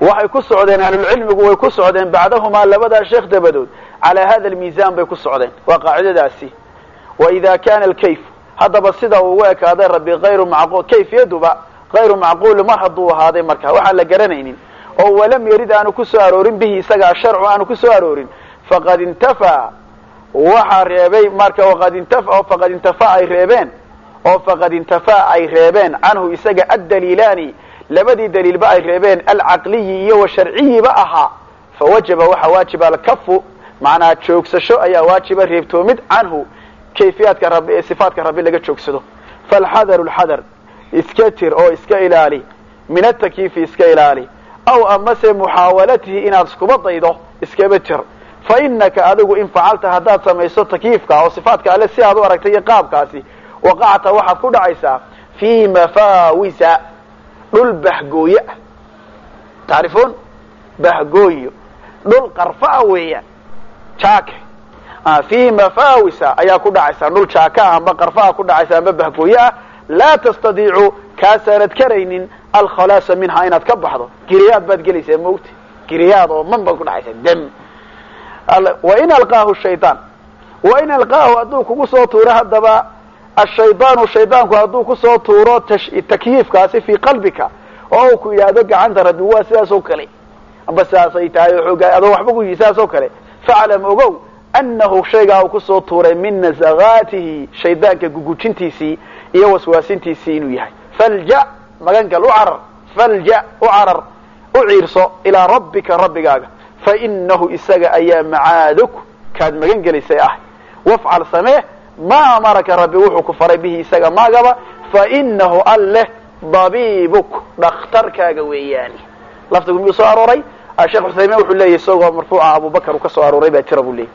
waxay ku socdeen ahlul cilmigu way ku socdeen bacdahuma labada sheekh dabadood ala hada almiizan bay ku socdeen waa qaacidadaasi wa idha kana alkayf hadaba sida uu weekaaday rabbi ghayru macquul kayfiyaduba ghayru macquul mar haduu ahaaday marka waxa la garanaynin oo walam yarid aanu ku soo aroorin bihi isaga sharcu aanu ku soo aroorin faqad intafa waxa reebay marka waqad intafa ay reebeen oo faqad intafa ay reebeen anhu isaga ad-daliilani labadii daliilba ay reebeen al-aqli iyo sharci ba aha fawajaba waxa waajiba al-kafu macna joogsasho ayaa waajiba reebtoomid anhu kayfiyaadka rabbi sifaatka rabbi laga joogsado falhadaru al-hadar iskatir oo iska ilaali min at-takyif iska ilaali aw amase muhawalatihi inaad isku badaydo iska batir fa innaka adigu in facalta hadaad samayso takyifka oo sifaatka alle si aad u aragtay qaabkaasi waqacta waxaad ku dhacaysaa fi mafawisa dhul bahgooya taarifoon bahgooyo dhul qarfa weeyaan jaake fi mafawisa ayaa ku dhacaysaa dhul jaaka ama qarfa ku dhacaysaa ama bahgooya la tastadiicu kaasanad karaynin al-khalas minha inaad ka baxdo giriyaad baad gelaysaa moogti giriyaad oo man baad ku dhacaysaa dam wa in alqaahu shaytaan wa in alqaahu aduu kugu soo tuuro hadaba الشيطان شيطانku haduu ku soo tuuro takyifkaasi fi qalbika oo ku yaado gacanta rabbi waa sidaas oo kale amba saasay tahay xogaa adoo waxba ku yisaas oo kale fa'lam ogow annahu shayga uu ku soo tuuray min nazagatihi shaydaanka gugujintiisi iyo waswaasintiisi inuu yahay falja magangal u arar falja u arar u ciirso ila rabbika rabbigaaga fa innahu isaga ayaa macaaduk kaad magan galisay waf'al samee ما أمرك ربي وحك فربه سجى ما جبا فإنه الله ضبيبك دخترك جوياني لفتكم يسوع رأي الشيخ حسين وحول الله يسوع مرفوع أبو بكر وكسوع رأي بتربوا لي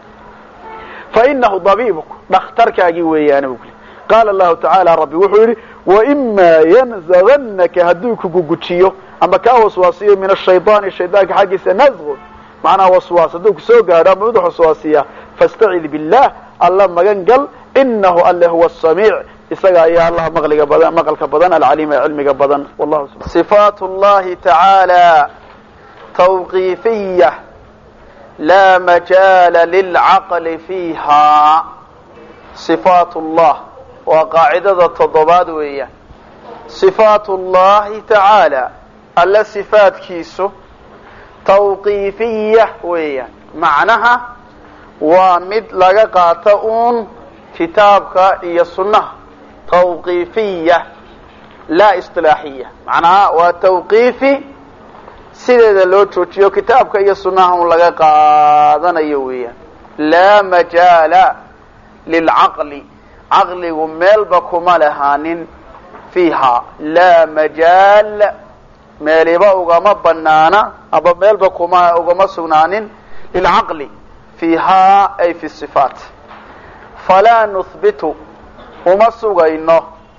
فإنه ضبيبك دخترك جوياني قال الله تعالى ربي وحول وإما ينزغنك هدوك جوجتشيو أما كوسواسية من الشيطان حق سنزغ معنا وسواس دوك سوق هذا موضوع وسواسية فاستعذ بالله الله مجنجل إنه الله هو السميع إسقى يا الله مغلق بدن العليم علمك بدن والله سبحانه. صفات الله تعالى توقيفية لا مجال للعقل فيها صفات الله وقاعدة التضباد وياه صفات الله تعالى الله صفات كيسو توقيفية وياه معناها ومد لقاطعون كتابك هي السنة توقيفية لا اصطلاحية معناها وتوقيفي سيدة لو توجيو كتابك هي السنة هم لقاطعنا يويا لا مجال للعقل عقل وميل بكما لهانين فيها لا مجال ميل بأغم بنانا أبا ميل بكما أغم سنانين للعقل فيها أي في الصفات فلا نثبت وما سغينه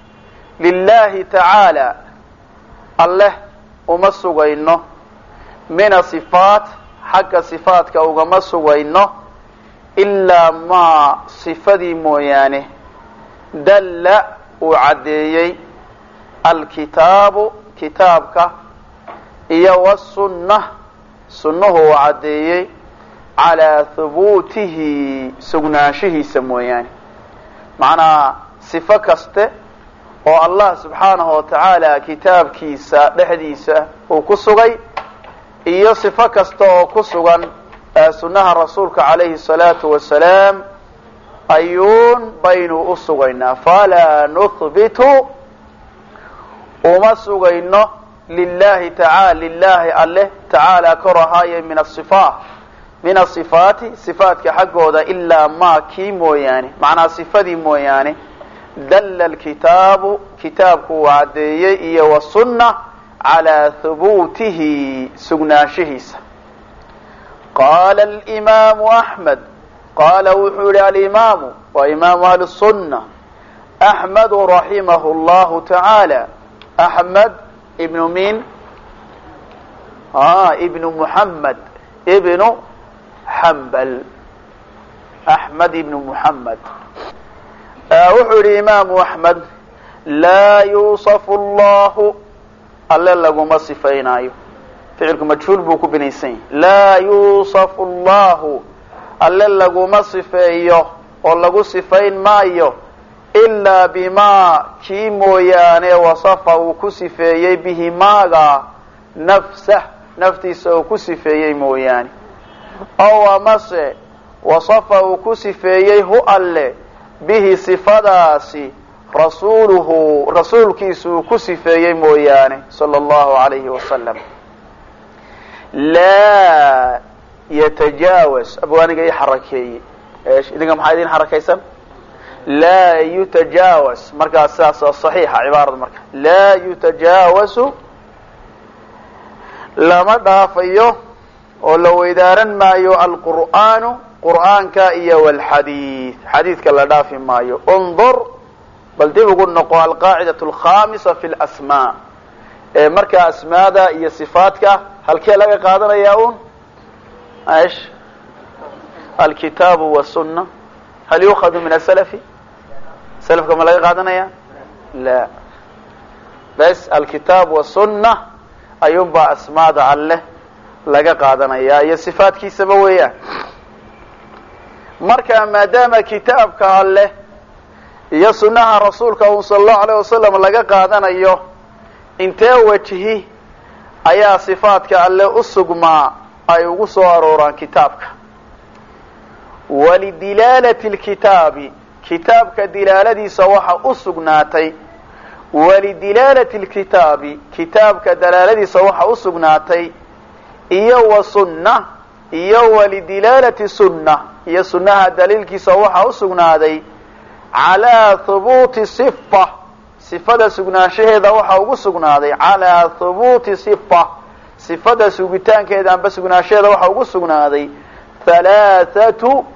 لله تعالى الله وما سغينه من الصفات حق صفاتك وما سغينه إلا ما صفدي مويانه دل وعديي الكتاب كتابك إيا والسنة سنه وعديي على ثبوته سغناشه سموياني معنى صفة كسته والله سبحانه وتعالى كتاب كيسا دحديسا وكسغي إيا صفة كسته وكسغن سنها رسولك عليه الصلاة والسلام أيون بين أسغينا فلا نثبت وما سغينا لله تعالى لله الله تعالى كرهاية من الصفات صفات كحقه ذا إلا ما كي موياني معنى صفدي موياني دل الكتاب كتابك وعديه والسنة على ثبوته سغناشهيس قال الإمام أحمد قال وحول الإمام وإمام أهل السنة أحمد رحمه الله تعالى أحمد ابن مين ابن محمد ابن حنبل أحمد ابن محمد وحول الإمام أحمد لا يوصف الله ألا لقم صفيناه ficilku majhuul buu ku binaysan laa yuusafu allahu alle laguma sifeeyo oo lagu sifayn maayo ilaa bimaa kii mooyaane wasafa uu ku sifeeyey bihi maaga nafsah naftiisa uu ku sifeeyey mooyaane ow amase wasafa uu ku sifeeyey hu alle bihi sifadaasi rasuuluhu rasuulkiisu uu ku sifeeyey mooyaane sala allahu alayhi wasalam laa yatajaawaz abwaaniga ii xarakeeyey idinka maxaa idin xarakaysan laa yutajaawas markaas sidaas oo saxiixa cibaarada marka laa yutajaawasu lama dhaafayo oo la weydaaran maayo alqur'aanu qur'aanka iyo walxadiid xadiidka la dhaafi maayo undur bal dib ugu noqo alqaacidatu alkhamisa fi lasmaa ee markaa asmaada iyo sifaadka halkee laga qaadanayaa un ايش الكتاب والسنة هل يؤخذ من السلف سلف كما laga qaadanaya لا بس الكتاب والسنة ayuun baa asmaada alle laga qaadanaya iyo sifaadkiisaba weeyaan marka maadaama kitaabka alle iyo sunnaha rasuulka sallallahu alayhi wasallam laga qaadanayo intee wajhi ayaa sifaadka alle u sugmaa ay ugu soo arooraan kitaabka walidilaalati lkitaabi kitaabka dilaaladiisa waxa u sugnaatay walidilaalati lkitaabi kitaabka dalaaladiisa waxa u sugnaatay iyo wa sunna iyo walidilaalati sunna iyo sunnaha daliilkiisa waxa u sugnaaday calaa hubuuti sifa sifada sugnaanshaheeda waxa ugu sugnaaday calaa hubuuti sifa sifada sugitaankeeda amba sugnaanshaheeda waxa ugu sugnaaday halaathatu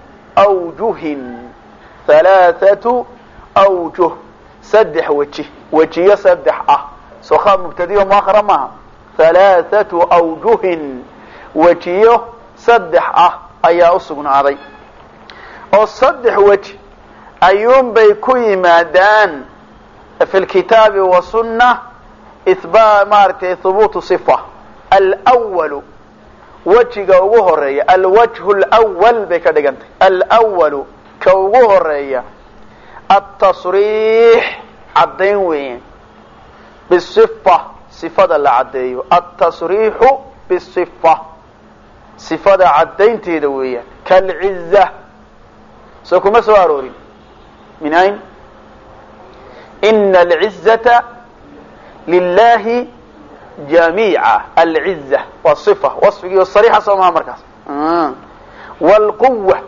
awjuh saddex wejiyo saddex ah soo khaab mubtadiyo muakhara maaha halaathatu awjuhin wejiyo saddex ah ayaa u sugnaaday oo saddex weji ayuun bay ku yimaadaan fi lkitaabi wasunna ihbaa maaragtay hubuutu sifa alwalu wejiga ugu horeeya alwajhu lwal bay ka dhigantay alwalu ka ugu horeeya atasriix caddayn weeyaan bisifa sifada la caddeeyo atasriixu bisifa sifada caddaynteeda weeyaan kalciza soo kuma soo aroorin min ayn ina alcizata lilahi jamiica alciza waa sifa wasfigii sariixa soo maha markaas wlquwa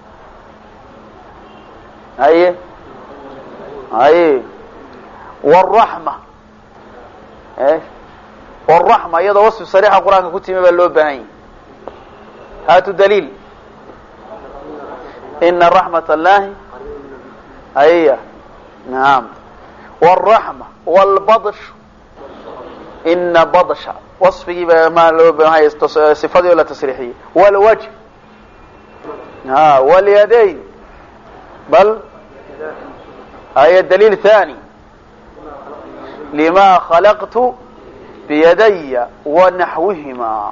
haye wraxma wraxma iyadoo wasfi sariixa qur-aanka ku timi baa loo baahan yahy haatu daliil ina raxmat allahi haya naam wraxma wlbadsh ina badsha wasfigii baa ma loo baahan sifadii oo la tasriixiyey wlwajh walyadayn bal haya daliil thani lima khalaqtu biyadaya wanaxwihima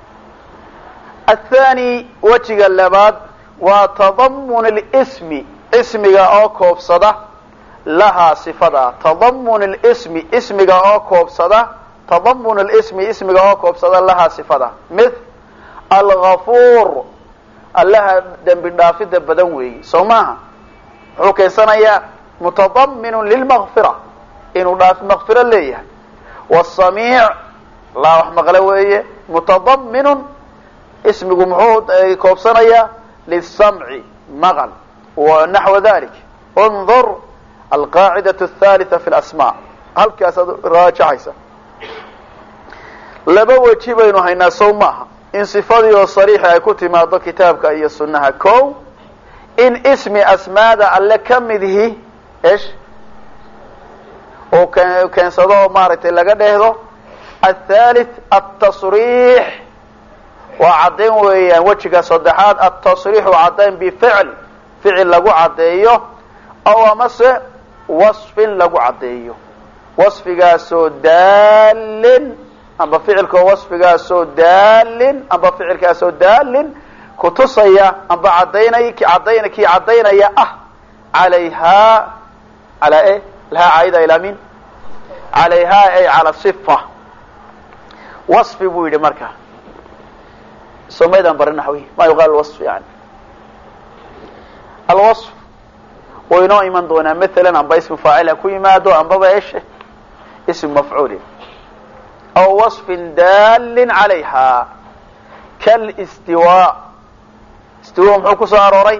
athani wejiga labaad waa tadamun اlsmi ismiga oo koobsada lahaa sifada tadamun اlsmi ismiga oo koobsada tadamun اlsmi ismiga oo koobsada lahaa sifada mith algafuur allaha dembi dhaafida badan weeyi soo maaha wuxuu keensanayaa mutadaminun lilmakfira inuu makfiro leeyahay wsamiic laa wax maqle weeye mutadaminun ismigu muxuu koobsanayaa lisamci maqal wanaxwa dalik undur alqaacidaة الthalitثa fi اlasma halkaasaad raajacaysa laba weji baynu haynaa sow maaha in sifadii oo sariixa ay ku timaado kitaabka iyo sunnaha ko in ismi asmaada alle ka midihi esh oo keensado oo maaragtay laga dheehdo athalith atasriix waa caddayn weeyaan wejiga saddexaad atasriixu caddayn bificl ficil lagu caddeeyo aw amase wasfin lagu caddeeyo wasfigaasoo daalin amba ficilka wasfigaasoo daalin amba ficilkaasoo daalin kutusaya amba kii cadaynaya ah calayhaa calaa e lahaa caayida ilaa min calayhaa ay cala sifa wasfi buu yidhi marka somaydaan barin naxwi ma yuqaal wasf yani alwasf way inoo iman doonaa maalan amba ismu faacil ha ku yimaado ambaba eshe ism mafcuul aw wasfin daalin calayha kalistiwa istiwa muxuu ku soo arooray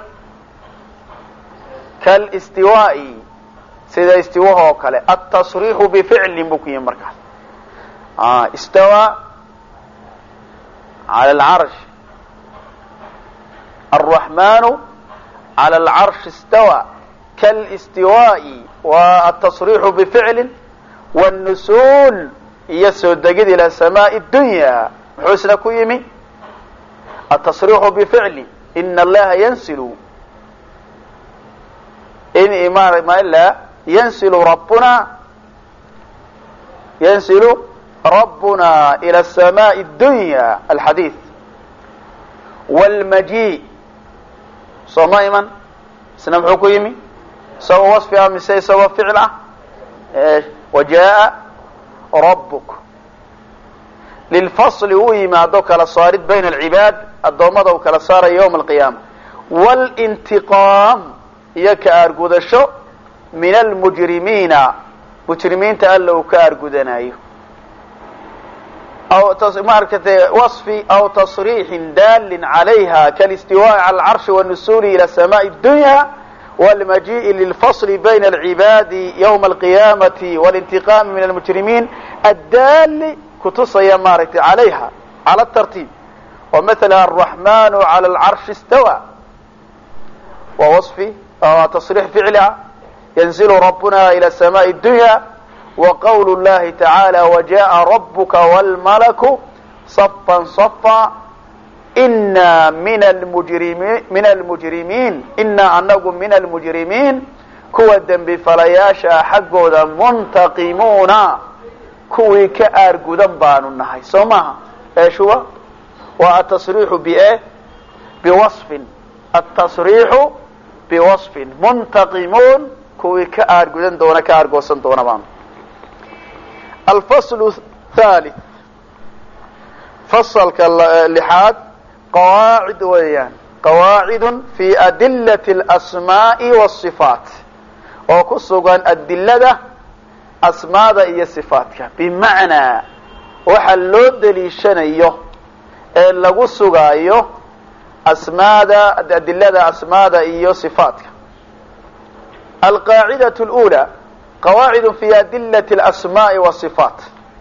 kalistiwaa'i sida istiwaha oo kale atasriixu bificlin buu ku yimi markaas istawa cala alcarsh alraxmanu cala alcarshi istawa kalistiwaa'i wa atasriixu bificlin wاnusuul iyo soo degid ilى samaaءi اdunya muxuu isna ku yimi atasriixu bificli ina allaha yansilu yansilu rabbuna ilى samaaءi اdunya alxadiid wاlmaji soo ma iman isna muxuu ku yimi isagoo wasfi ah mise isagoo ficil ah wajaءa rabbuk lilfasli uu yimaado kala saarid bayna alcibaad addoommada uu kala saarayo yowma alqiyaama wاlintiqaam iyo ka aargudasho min almujrimiina mujrimiinta alla uu ka aargudanayo maaragtay waصfi aw tasriixin daalin calayha kalistiwaa'i cala alcarshi wanusuuli ila samaaءi اdunya wاlmajiءi lilfasli bayna alcibaadi ywma alqiyaamati wاlintiqaami min almujrimiin addaali kutusaya maaragtay calayha cala tartiib oo maala alraxmanu cala alcarshi istawa waa waصfi tasriix ficli ah yanzilu rabbuna ila samaaءi اdunya وqwl الlahi tacaalى وjaءa rabka wاlmalaku صفا صفا إna min almujrimiin inaa anagu min almujrimiin kuwa dembi falayaasha xaggooda muntaqimuuna kuwii ka aargudan baanu nahay soo maaha eshuwa waa atasriixu biwaصfin atasriixu biwaصfin muntaqimuun kuwii ka aargudan doona ka aargoosan doona baanu alfasl thalith fasalka lixaad qawaacid weeyaan qawaacid fi adilaة اlasmaaءi wالصifaat oo ku sugan adilada asmaada iyo صifaatka bimacnaa waxa loo daliishanayo ee lagu sugaayo asmaada adilada asmaada iyo صifaatka alqaacidaة اlأulى qawaacid fi adilaة اlasmaaءi wالصifaat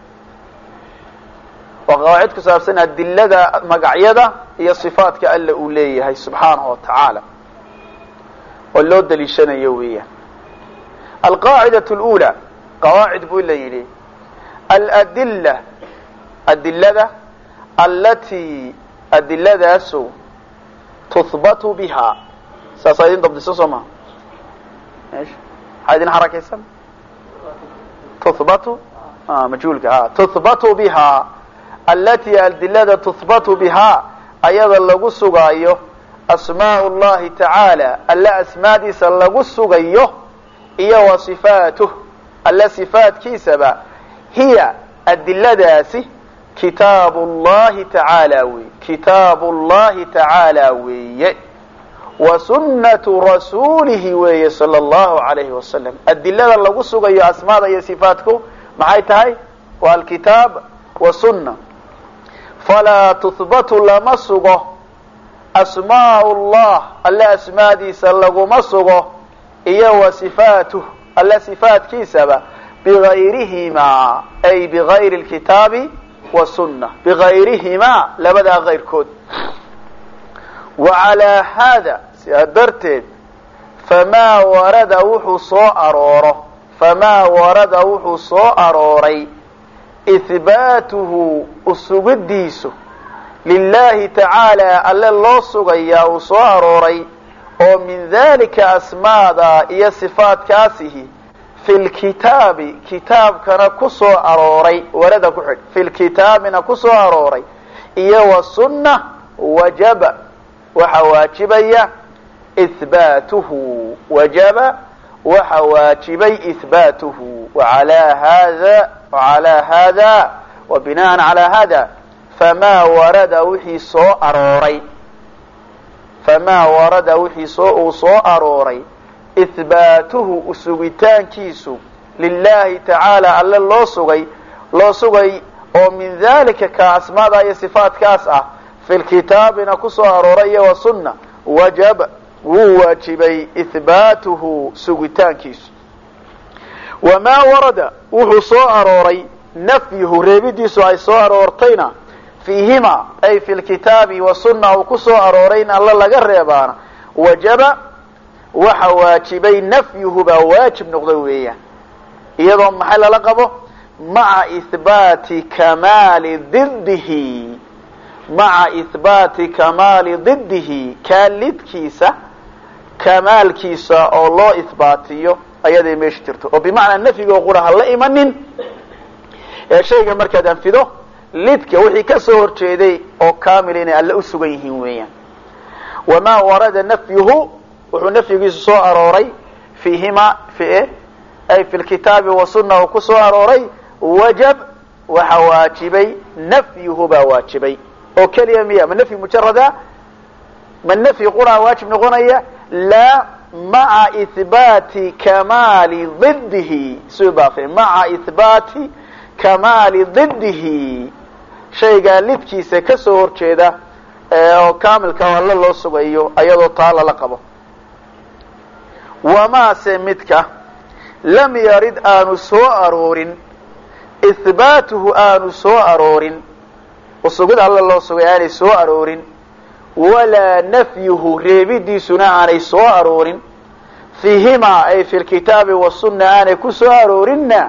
waa qawaacid ku saabsan adilada magacyada iyo صifaatka alla uu leeyahay subxaanahu watacaala oo loo daliishanayo weeyaan alqaacidaة اlأulى qawaacid buu la yidhi aladila adilada alatii adiladaasu tuhbatu bihaa saasaa idin dabdisan soo maha maxaa idin xarakaysan tuhbatu majhuulka tuhbatu bihaa alatii adilada tuhbatu bihaa ayada lagu sugaayo asmaء اllahi tacaala alla asmaadiisa lagu sugayo iyo wa صifaatuh alla صifaatkiisaba hiya adiladaasi kitaab اllahi tacaala weeye kitaab اllahi tacaala weeye wa sunatu rasuulihi weeye salى اllahu عalayhi wasalam adilada lagu sugayo asmaada iyo صifaatku maxay tahay waa alkitaab wasuna falaa tuhbatu lama sugo asmaء اllah alla asmaadiisa laguma sugo iyo wa صifaatuh alla صifaatkiisaba bigayrihimaa ay bigayri اlkitaabi wasuna bigayrihimaa labadaa kayrkood wacalaa haada sidaa darteed famaa warada wuxuu soo arooray ihbaatuhu usugidiisu lilahi tacaala alle loo sugayaa uu soo arooray oo min dalika asmaada iyo sifaatkaasihi fi lkitaabi kitaabkana ku soo arooray warada ku xidh fi lkitaabina ku soo arooray iyo wasunna wajaba waxa waajibaya ihbaatuhu wajaba waxa waajibay ihbaatuhu وعلى هذا وبناء على هذا فما ورد وحي soo arooray فما ورد وحي soo arooray ihbaatuhu usugitaankiisu lillahi tacaala alle loo sugay oo min dalika ka asmaada iyo sifaatkaas ah fi lkitaabina ku soo arooray iyo wasunna wajaba wuu waajibay ihbaatuhu sugitaankiisu wamaa warada wuxuu soo arooray nafyuhu reebidiisu ay soo aroortayna fiihima ay fi lkitaabi wasunna uu ku soo arooray in alla laga reebaana wajaba waxa waajibay nafyuhu baa waajib noqday weeyaan iyadoo maxay lala qabo maca ihbaati kamaali didihi maca ihbaati kamaali didihi kaalidkiisa kamaalkiisa oo loo ihbaatiyo ayaday meesha jirto oo bimacnaa nafyiga oo qura ha la imanin ee shayga markaad anfido lidka wixii ka soo horjeeday oo kaamil inay alle u sugan yihiin weeyaan wamaa warada nafyuhu wuxuu nafyigiisu soo arooray fiihima ay fi lkitaabi wasunna uu ku soo arooray wajab waxa waajibay nafyuhu baa waajibay oo keliya miya ma nafyi mujarada ma nafyi qura waajib noqonaya laa maca ihbaati kamaali didihi isu idaafe maca ihbaati kamaali didihi shaygaa lidkiisa ka soo horjeeda oo kaamilka alle loo sugayo ayadoo taa lala qabo wamaase midka lam yarid aanu soo aroorin ihbaatuhu aanu soo aroorin usugid alle loo sugay aanay soo aroorin walaa nafyuhu reebidiisuna aanay soo aroorin fiihimaa ay fi lkitaabi wasunna aanay ku soo aroorinna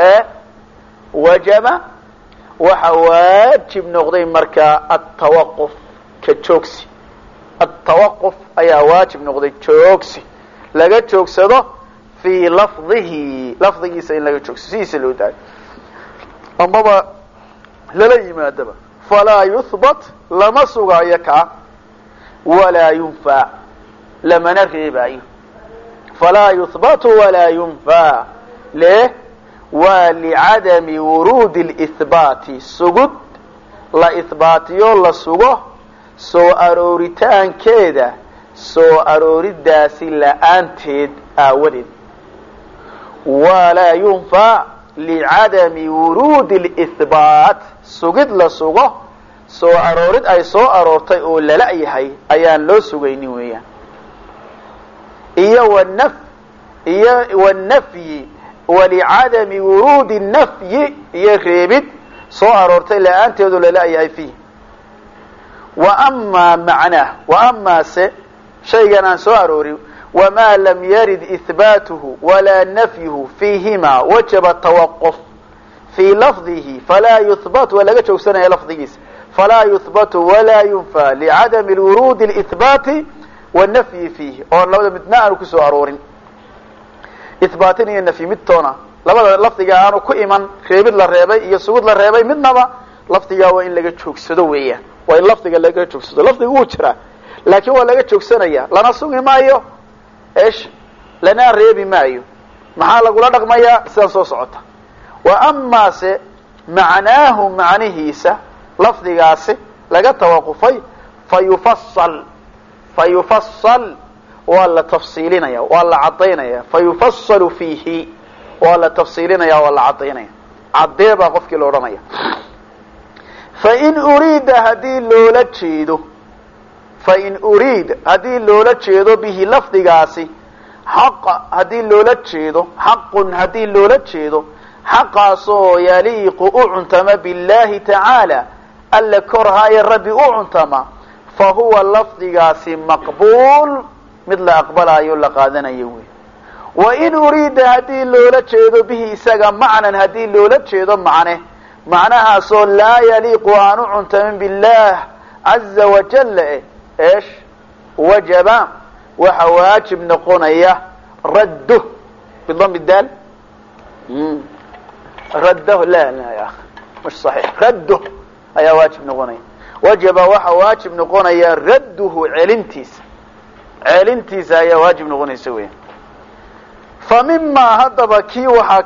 wajaba waxa waajib noqday markaa atawaquf ka joogsi atawaquf ayaa waajib noqday joogsi laga joogsado fii lafdihi lafdigiisa in laga joogsado sidiisa loo daayo amaba lala yimaadaba falaa yuhbat lama sugaayo kaa walaa yunfaa lamana reebaayo falaa yuhbatu walaa yunfaa leh waa licadami wuruudi lihbaati sugud la ihbaatiyo la sugo soo arooritaankeeda soo arooridaasi la-aanteed aawadeed walaa yunfaa licadami wuruudi lihbaat sugid la sugo soo aroorid ay soo aroortay oo lala yahay ayaan loo sugaynin weeyaan iyo wanafyi walicadami wuruudi nafyi iyo reebid soo aroortay la-aanteedu lala yahay fiih wamaa macnaah waamaase shaygan aan soo aroorin wamaa lam yarid ihbaatuhu walaa nafyuhu fiihima wajaba tawaquf fii lafdihi falaa yuhbat waa laga joogsanaya lafdigiisa falaa yuhbatu walaa yunfaa licadami wuruudi lihbaati wanafyi fiihi oon labada midna aanu kusoo aroorin ihbaatin iyo nafyi midtoona labada lafdiga aanu ku iman reebid la reebay iyo sugud la reebay midnaba lafdigaa waa in laga joogsado weeyaan waa in lafdiga laga joogsado lafdiga wuu jiraa laakiin waa laga joogsanaya lana sugi maayo lana reebi maayo maxaa lagula dhaqmayaa sidan soo socota wa amaase macnaahu macnihiisa lafdigaasi laga tawaqufay fayufasal waa la tafsiilinaya waa la cadaynaya fayufasalu fiihi waa la tafsiilinaya waa la cadaynaya cadee baa qofkii la odhanaya fain uriida hadii loola jeedo bihi lafdigaasi hadii loola jeedo xaqun hadii loola jeedo xaqaasoo yaliiqu u cuntama biاllahi tacaala alla korhaaye rabbi u cuntama fa huwa lafdigaasi maqbuul mid la aqbalayo la qaadanayo wey wain uriida hadii loola jeedo bihi isaga macnan hadii loola jeedo macnahaasoo laa yaliiqu aan u cuntamin biاllah caza wajala wajaba waxa waajib noqonaya radduh bidami daal رده لا يا أخي مش صحيح. رده أي واجب نقوني وجب وحا واجب نقوني رده علنتيس أي واجب نقوني سويه. فمما هدب كي وحا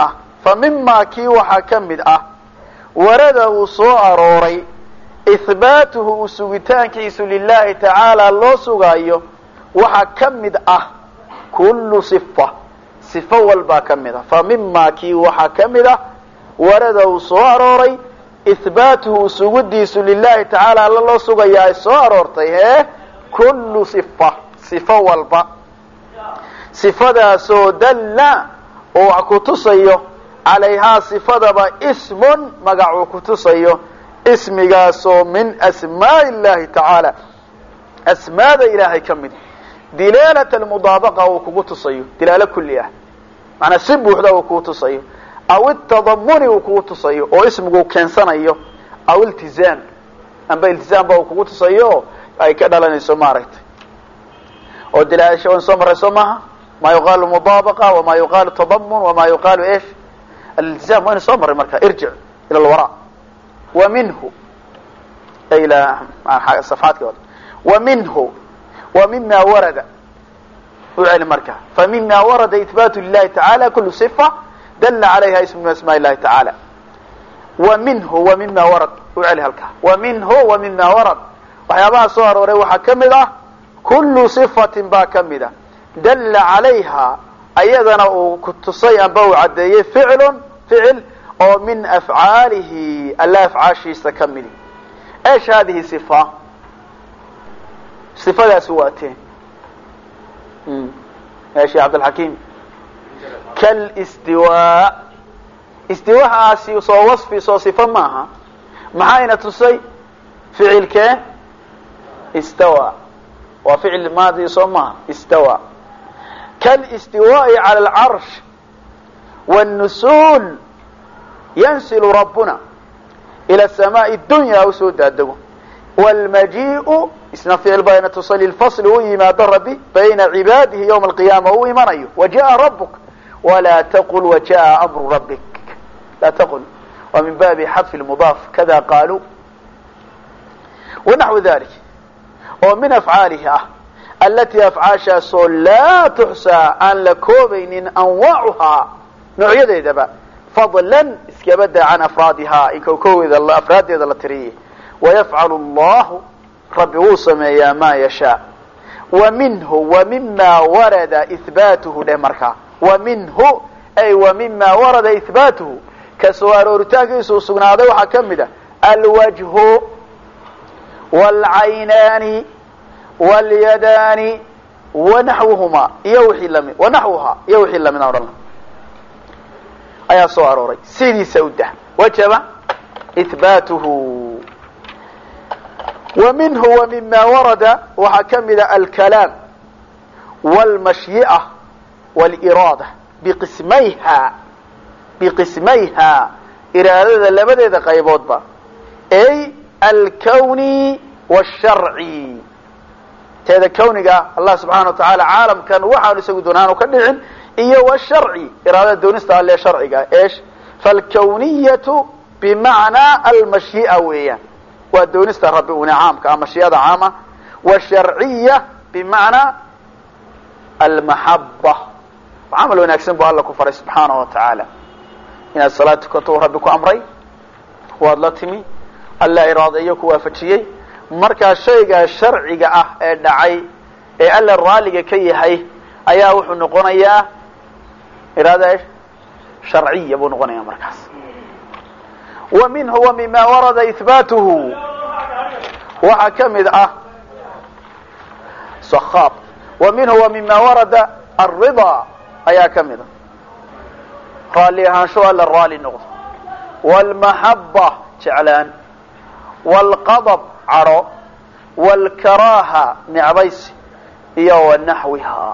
كمد ورده سوء أروري إثباته سويتان كيس لله تعالى الله سوغايو وحا كمد كل صفة والبا كمد. فمما كي وحا كمد ورده سوء أروري إثباته سوغديس لله تعالى الله سوغايو سوء أرورتي كل صفة والبا صفة سو دل وعكتسيو عليها صفة اسم مقع كتسيو اسمها سو من أسماء الله تعالى أسماء إلهي كمد دلالة المضابقة وكتسيو دلالة كلية معنى سب وحده وكتسيو أو التضمن وكتسيو أو اسمه كنسانيو أو التزام أما التزام وكتسيو أي كده لنسو مارت ودلالة شو نسمر سمها ما يقال مضابقة وما يقال تضمن وما يقال إيش الالتزام. وين صمر مركا ارجع إلى الوراء. ومنه إلى صفحات كده ومما ورد وعلى مركا. فمما ورد إثبات لله تعالى كل صفة دل عليها اسم من أسماء الله تعالى. ومما ورد وعلى هلكا ومما ورد وحيابها صور وروحة كمدة كل صفة با كمدة دل عليها أيضا كتصي أنبو عدي فعل أو من أفعاله ألا أفعاش يستكمل. إيش هذه صفة لا سواتين. إيش يا عبد الحكيم؟ كالاستواء. استواء سو وصفي سو صفة معها معاينة تصي فعل استوى وفعل ماضي صمها استوى. كالاستواء على العرش والنزول ينزل ربنا إلى السماء الدنيا وسود الدو والمجيء اسم فعل بين تصل الفصل وما ضرب بين عباده يوم القيامة ومن وجاء ربك ولا تقل وجاء أمر ربك لا تقل ومن باب حذف المضاف كذا قالوا ونحو ذلك. ومن أفعالها التي أفعاشها لا تحصى أن لكوبين أنواعها نوعية دبا فضلا اسكبدا عن أفرادها إن كوكوذ الله أفراد الله تريه. ويفعل الله رب وسمى ما يشاء. ومنه ومما ورد إثباته لمركا. ومنه أي ومما ورد إثباته كسوار ورتاكي سوسقنا هذا وحكمده الوجه والعينان واليدان ونحوها يوحي لمن أمر الله أي صوروري سيدي سودة وجب إثباته. ومنه ومما ورد وحكمل الكلام والمشيئة والإرادة بقسميها إرادة لبدأ قيبوت با أي الكوني والشرعي. هذا كونك الله سبحانه وتعالى عالم كان وحا نسوي دونان وكدعن إيه والشرعي إرادة دونستا اللي شرعي إيش فالكونية بمعنى المشيئة ويا ودونستا ربي ونعام كمشيئة عامة والشرعية بمعنى المحبة وعملوا نكسن بها الله كفر سبحانه وتعالى إن الصلاة كنتو ربك أمري وأضلتمي الله إراديك وفتشيي marka shayga sharciga ah ee dhacay ee alla raaliga ka yahay ayaa wuxuu noqonayaa iraada sharciya buu noqonayaa markaas. ومنه ومما ورد إثباته وحكمد صخاب. ومنه ومما ورد الرضا أيا كمد راليها شو alla الرالي نقض والمحبة جعلان والغضب عرو والكراهة نعبيس يو نحوها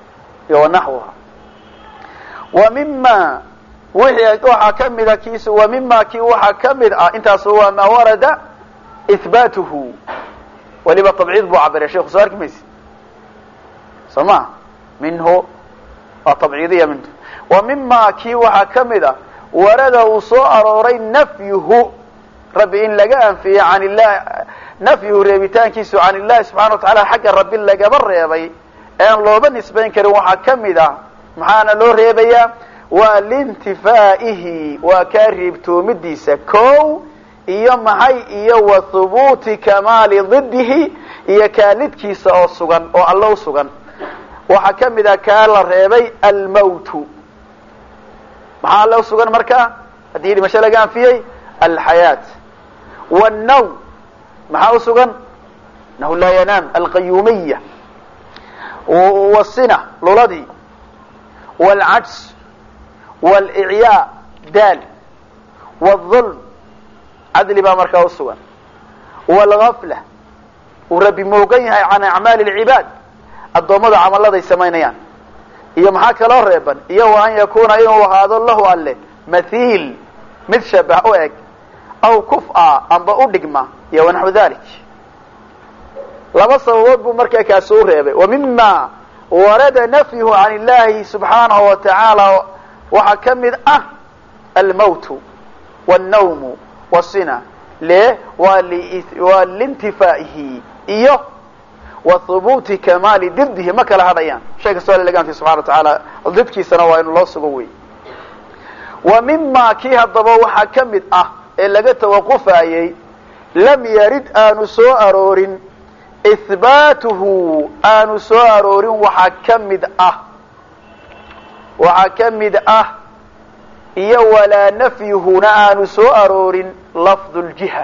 ومما وحا كمد كيس ومما كي وحا كمد انت سوى ما ورد إثباته ولما طبعيد بو عبر يا شيخ سؤالك ميسي سمع منه طبعيدية منه. ومما كي وحكمده ورد وصو أروري نفيه ربي إن لقى في عن الله نفيه ريبتان كيسو عن الله سبحانه وتعالى حق ربي لقى بالريبي أن لو بالنسبة كده وحكمده معانا لو ريبيا والانتفائه وكاربتو مديسة كو iyo maxay iyo wa thubuti kamali ضده iyo kaalidkiisa oo sugan oo alla u sugan waxa kamida ka la reebay al maut maxaa la sugan marka hadii masha laga anfiyay al hayat wan naw maxaa sugan nahu la yanam al qayyumiyya wa sina luladi wal ajz wal i'ya dal wal dhulm عدل بقى مركا وسوان والغفلة وربي موقيها عن أعمال العباد الضمضة عمل الله يسمينيان إيا محاك الله ريبا إيا وأن يكون إيه وهذا الله قال مثيل متشبه أوئك أو كفأة أم بأودقما إيا ونحو ذلك لبصه وضبه مركا كاسور ريبا ومما ورد نفيه عن الله سبحانه وتعالى وحكمد الموت والنوم والصنع ليه والانتفائه إيه وثبوت كمال ضده ما كلا هذيان شيء السؤال اللي قام في سبحانه وتعالى ضدك سنوى إن الله سقوي ومما كيها الضبو حكمت إلا قد توقف أيه لم يرد آن سوء أرور إثباته آن سوء أرور وحكمت إيه ولا نفي هنا نسوء أرور لفظ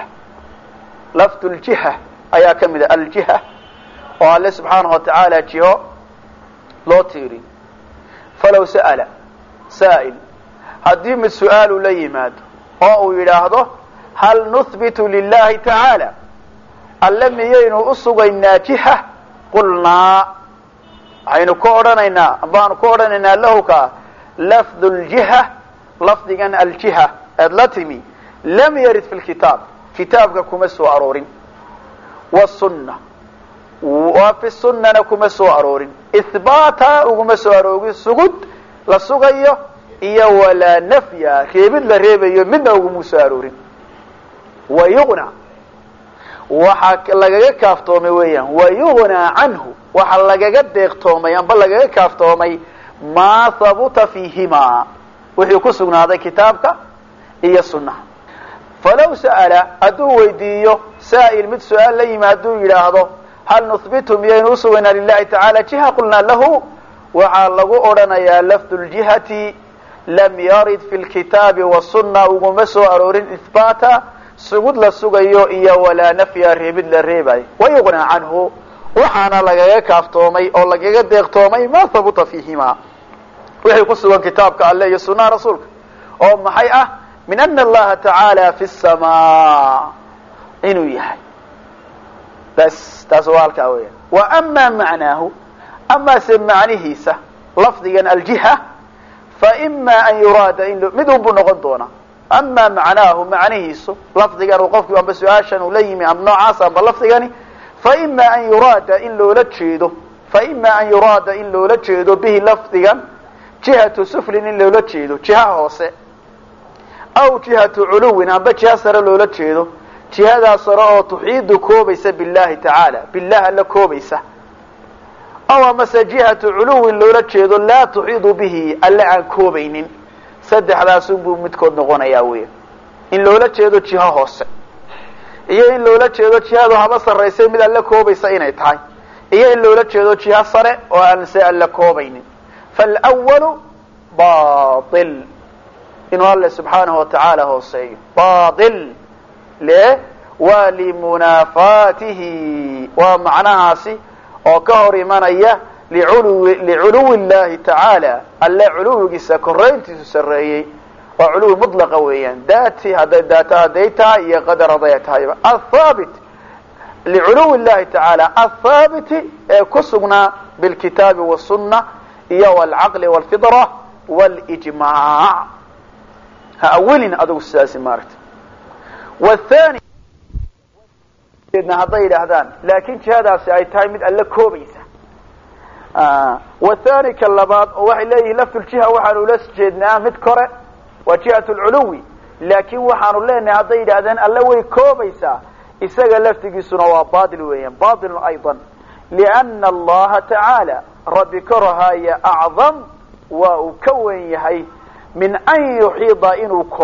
الجهة أي كمدة الجهة والله سبحانه وتعالى جهة لا تيري فلو سأل سائل هديم السؤال ليماد أو إلهده هل نثبت لله تعالى ألم يينو أصغينا جهة قلنا عين كورننا بان كورننا له لفظ الجهة لفظا الجهة اللاتمي لم يرد في الكتاب كتابك كمسو أرور والسنة وفي السنة كمسو أرور إثباتا وكمسو أرور سجود لسجية إيا ولا نفيا خيبت لريبيا منه وكمسو أرور ويغنى وحك لقى كافتومي ويا ويغنى عنه وحلقى ديقتومي بلقى كافتومي ما ثبت فيهما وحي كسغنا هذا كتابك هي السنة فلو سأل أدو ويديو سائل مد سؤال ليما أدو إلى هذا هل نثبتهم ينوسونا لله تعالى جهة قلنا له وعلقوا أرنا يا لفظ الجهة لم يرد في الكتاب والسنة ومسو أرورين إثباتا سجود لسوغيو إيا ولا نفي الريبد للريباي ويغنى عنه وحانا لغاية كافتومي أو لغاية ديقتومي ما ثبت فيهما وحي قصوا كتابك الله يسونا رسولك أو محيئة من أن الله تعالى في السماء إنو يحي بس تسوالك أويا وأما معناه أما سمعنيه لفظيا الجهة فإما أن يراد إن مدهم بنغضونا أما معناه معنيه لفظيا وقفك أم بسؤاشا وليمي أم نوعاسا بلفظيا فإما أن يراد إن لو لتشيدو به لفظيا جهة سفل إن لو لتشيدو جهة هوسي أو جهة علو أما جهة سر لو لتشيدو جهة سر تحيد كوبيسة بالله تعالى بالله ألا كوبيسة أو مسا جهة علو لو لتشيدو لا تحيد به ألا عن كوبين سدح على سنبو متكود نغونا ياوية إن لو لتشيدو جهة هوسي إيه إن لو لتشيدو جهة هذا سريسي من ألا كوبيسة إنay tahay إيه إن لو لتشيدو جهة سر وأنسي ألا كوبين فالأول باطل إنه الله سبحانه وتعالى هو السيد باطل ليه ولمنافاته ومعناها سي وكهر منيه لعلو الله تعالى ألا علو جسا كرينتي سريي وعلو مطلق ويان ذاتي هذا ذاتها ديتها هي قدر ضيتها الثابت لعلو الله تعالى الثابت كسبنا بالكتاب والسنة والعقل والفطرة والإجماع أولين أدو الساسي مارت والثاني سيدنا هضي الأهدان لكن هذا سيتايمد ألا كوبيسة wathani ka labaad oo waxay leeyihiin lafduljiha waxaanu ula jeednaa mid kore waa jihatu lculuwi laakin waxaanu leenahay hadday yidhaahdeen alle way koobaysaa isaga laftigiisuna waa bail weeyaan bail ayضa liana allaha tacaala rabbi korahaya acdam waa uu ka wen yahay min an yuxiida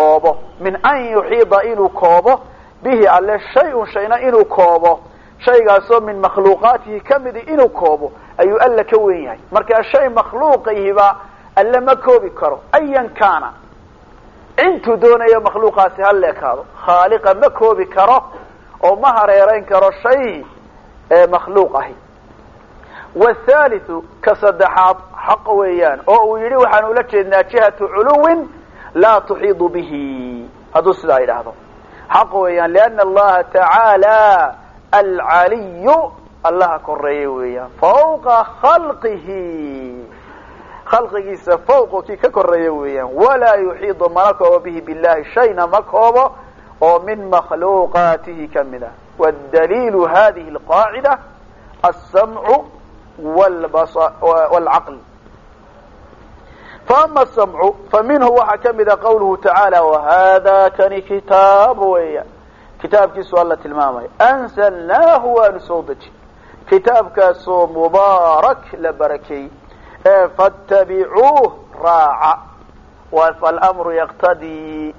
inuu koobo bihi alle shay-un shayna inuu koobo shaygaasoo min makhluuqaatihi kamidi inuu koobo ayuu alla ka wen yahay markaa shay makhluuqayhiba alle ma koobi karo ayan kaana intuu doonayo makhluuqaasi ha leekaado khaaliqa ma koobi karo oo ma hareerayn karo shay makhluuq ahi wathalithu ka saddexaad xaq weeyaan oo uu yidhi waxaanu ula jeednaa jihatu culuwin laa tuxiidu bihi hadduu sidaa yidhaahdo xaq weeyaan liana allaha tacaala alcaliyu allaha koreeye weeyaan fawqa khalqihi khalqigiisa fawqo kii ka koreeya weeyaan walaa yuxiidu mana koobo bihi billahi shayna ma koobo oo min makhluuqaatihi kamid ah wadaliilu hadihi alqaacida alsamcu wاlcaql faama asamcu faminhu waxaa kamida qawluhu tacaala wahada kani kitaab weeyaan kitaabkiisu alla tilmaamaya anzalnaahu waanu soo deji kitaabkaasoo mubaarak la barakeeyey faاtabicuuh raaca falamru yaqtadii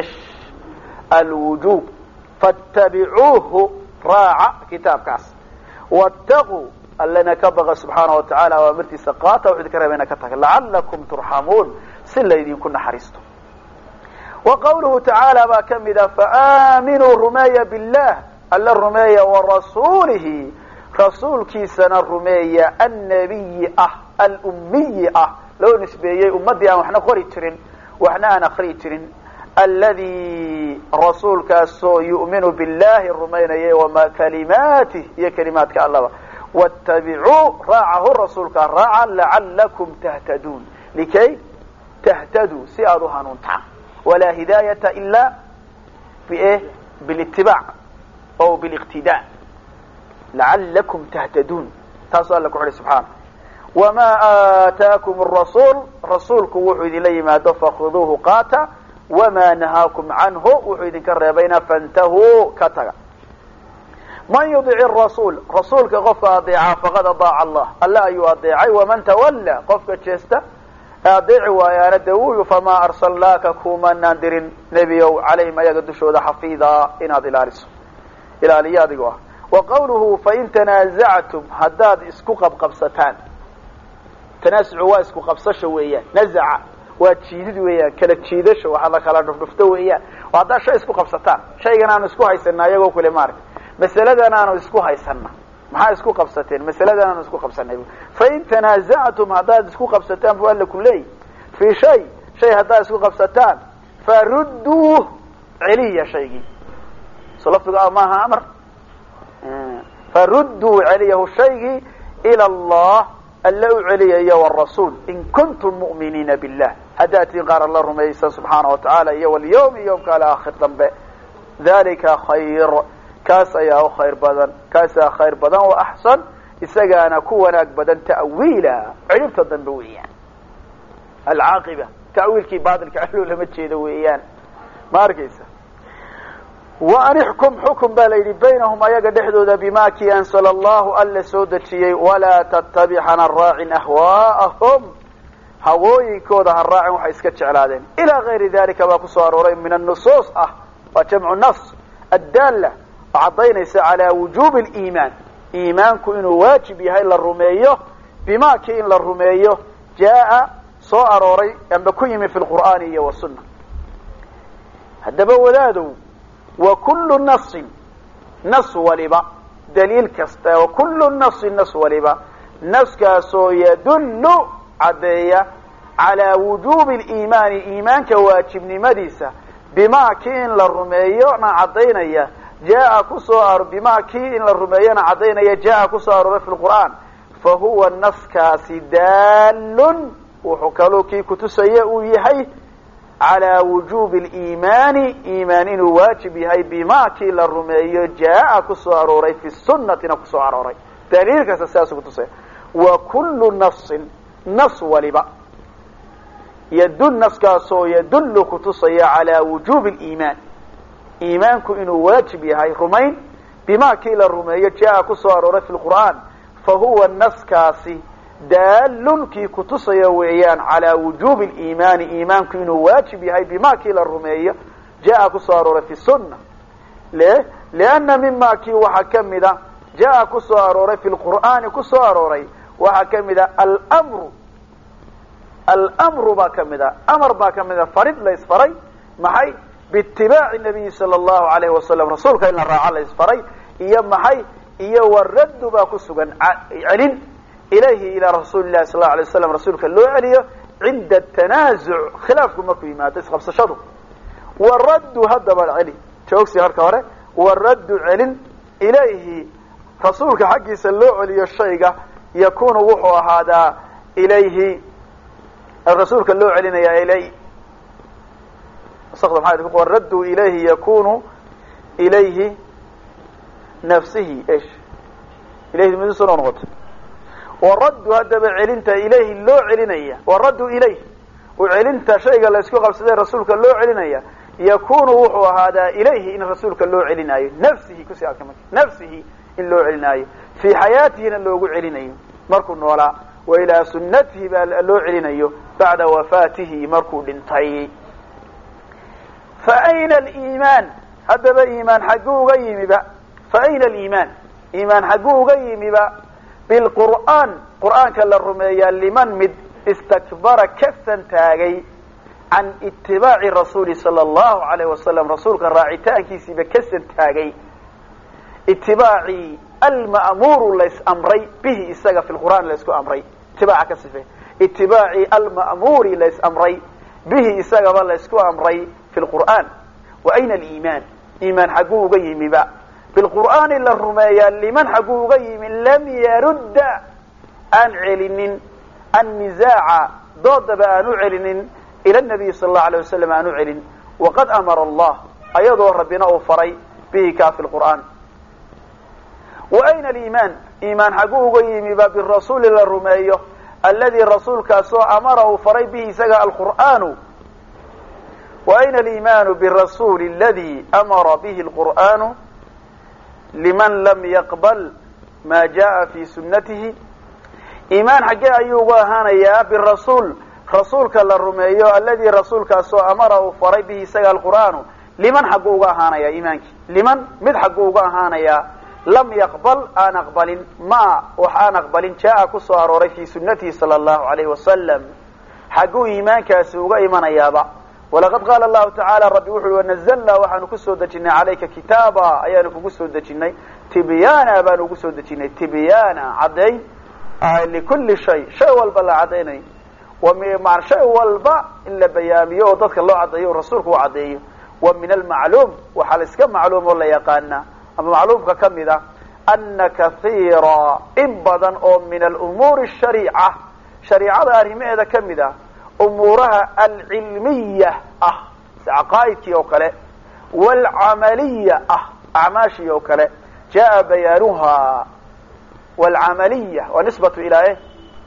alwujub faاtabicuuhu raaca kitaabkaas wاtaquu allana ka baqa subxaana watacaala awaamirtiisa qaata wuxuu idinka reebayna ka taga lacalakum turxamuun si laydinku naxariisto wa qawluhu tacaala baa kamida faaaminuu rumeeya billah alla rumeeya warasuulihi rasuulkiisana rumeeya annabiyi ah alummiyi ah loo nisbeeyey ummadii aan waxna qori jirin waxna aan akriyi jirin aladi rasuulkaasoo yu'minu billahi rumaynayay wama kalimaatih iyo kalimaadka allaba wاtabicuu raacahu rasuulkaa raaca lacalakum tahtaduun likay tahtaduu si aada u hanuuntaan walaa hidaayata ila bilitibaac o biliqtidaa lacalakum tahtaduun taasuu alla ku xidhay subxaana wamaa aataakum arasuul rasuulku wuxuu idinla yimaado fakhuduuhu qaata wamaa nahaakum canhu wuxuu idinka reebayna fantahuu ka taga man yudic rasuul rasuulka qofka adeeca faqad adaaca allah alla ayuu adeecay waman tawalla qofka jeesta adeeci waayaana dawuyu famaa arsalnaaka kumanaan dirin nebiyow calayhim ayaga dushooda xafiida inaad ilaaliso ilaaliyo adigoo ah wa qawluhu fain tanaazactum haddaad isku qabqabsataan tanaasucu waa isku qabsasho weeyaan nazaca waa jiidid weeyaan kala jiidasho waxa la kala dhufdhufto weeyaan oo haddaad shay isku qabsataan shaygan aanu isku haysana iyagoo kule maarka masaladan aanu isku haysana maxaa isku qabsateen masaladan aanu isku qabsanay fain tanaazactum haddaad isku qabsataan buu alla ku leeyahy fii shay haddaad isku qabsataan farudduuh celiya shaygii so lafdiga maaha amar farudduu celiyahu shaygii ila allah alla u celiyayo wrasuul in kuntum mu'miniina billah haddaad tiin qaar alla rumaysan subxaana watacaala iyo walyawmi yowmka alaakhir dambe dalika khayr kaas ayaa u khayr badan kaasaa khayr badan wa axsan isagaana ku wanaag badan ta'wiila ciribta dambe weeyaan alcaaqiba ta'wiilkii baatilka celo lama jeedo weeyaan ma arkaysa wa an ixkum xukum baa la yidhi baynahum ayaga dhexdooda bima kii ansala allahu alla soo dejiyey walaa tattabic hana raacin ahwaa'ahum hawooyinkooda ha raacin waxay iska jeclaadeen ilaa gayri dalika baa kusoo arooray min annusuus ah waa jamcu nas addaalla oo caddaynaysa calaa wujuubi aliimaan iimaanku inuu waajib yahay la rumeeyo bima kii in la rumeeyo jaa soo arooray amba ku yimi fi lqur'aani iyo wasunna haddaba wadaadow وكل نص waliba dliil kasta وكل نص waliba نصkaasoo ydل cadeeya عalى وuجوب الإيمان iimaanka waajibnimadiisa bima kii in la rumeeyona cadaynaya bima kii in la rumeeyona cadaynaya jaa kusoo arooray في الqur'an fahuwa نصkaasi daal wuxuu kaloo kii kutusaya uu yahay على وuجوب الإيمان iimaan inuu waajib yahay bima kii la rumeeyo jaa kusoo arooray fi sunatina kusoo arooray daliil kasta sidaas kutusaya وكل نص ولبا يدل نص كاسو يدل كتصي على وجوب الإيمان إيمانك إنه واجب هاي رمين بما كيل الرمية جاء كسوار في القرآن فهو النص كاسي دال كي كتصي وعيان على وجوب الإيمان إيمانك إنه واجب هاي بما كيل الرمية جاء كسوار في السنة ليه؟ لأن مما كي وحكم ذا جاء كسوار في القرآن كسوار وحكم ذا الأمر باكم ذا أمر باكم ذا فرد ليس فري محي باتباع النبي صلى الله عليه وسلم رسولك إلا الرعا ليس فري إيا محي إيا والرد باكسوغا علن إليه إلى رسول الله صلى الله عليه وسلم رسولك اللو عليه عند التنازع خلافكم مكوي ما تسخب سشدو والرد هدب العلي شوكسي هركاره والرد علن إليه رسولك حقي سلو عليه الشيء يكون وحو هذا إليه الرسول كله علينا يا إليه استخدم حاجة والرد إليه يكون إليه نفسه إيش إليه من سنة نغط والرد هذا بعلنت إليه اللو علينا والرد إليه وعلنت شيء قال يسكو قبل سيدي الرسول كله علينا يكون وحو هذا إليه إن الرسول كله علينا نفسه كسي أكمل نفسه اللو علينا في حياته اللو علينا مركو ولا وإلى سنته اللو علينا بعد وفاته مركو لنطي فأين الإيمان هذا بإيمان حقه غيم بقى فأين الإيمان إيمان حقه غيم بقى بالقرآن قرآن كلا الرمية لمن مد استكبر كثا تاغي عن اتباع الرسول صلى الله عليه وسلم رسولك الراعتان كيسي بكثا تاغي اتباعي المأمور ليس أمري به إستغى في القرآن ليس أمري اتباع كسفه اتباعي المأمور ليس أمري به إستغى ليس أمري في القرآن وأين الإيمان إيمان حقوه قيم بقى بالقرآن إلا الرماية لمن حقوه قيم لم يرد أن علن النزاع ضد بأن علن إلى النبي صلى الله عليه وسلم أن علن وقد أمر الله أيضا ربنا أوفري به كاف القرآن وأين الإيمان إيمان حقوه قيم بقى بالرسول إلا الرماية الذي الرسول كاسو أمره فري به سقى القرآن وأين الإيمان بالرسول الذي أمر به القرآن لمن لم يقبل ما جاء في سنته إيمان حقا أيوة هانيا بالرسول رسولك للرمية الذي رسولك سو أمره فري به سقى القرآن لمن حقوق هانيا إيمانك لمن مد حقوق هانيا لم يقبل أن أقبل ما وحان أقبل جاء كسوار في سنته صلى الله عليه وسلم حقو إيمانك سوق إيمان يابا ولقد قال الله تعالى ربي وحي ونزلنا وحن كسودتنا عليك كتابا أيان كسودتنا تبيانا بانو كسودتنا تبيانا عدي لكل شيء والبلا عديني ومع شيء والبا إلا بياميه وضدك الله عديه ورسولك وعديه ومن المعلوم وحالسك معلوم ولا يقانا أما معلوم كم إذا أن كثيرا إبدا من الأمور الشريعة شريعة أرهمه إذا كم إذا أمورها العلمية عقائد يوكله والعملية أعماش يوكله جاء بيانها والعملية ونسبة إلى إيه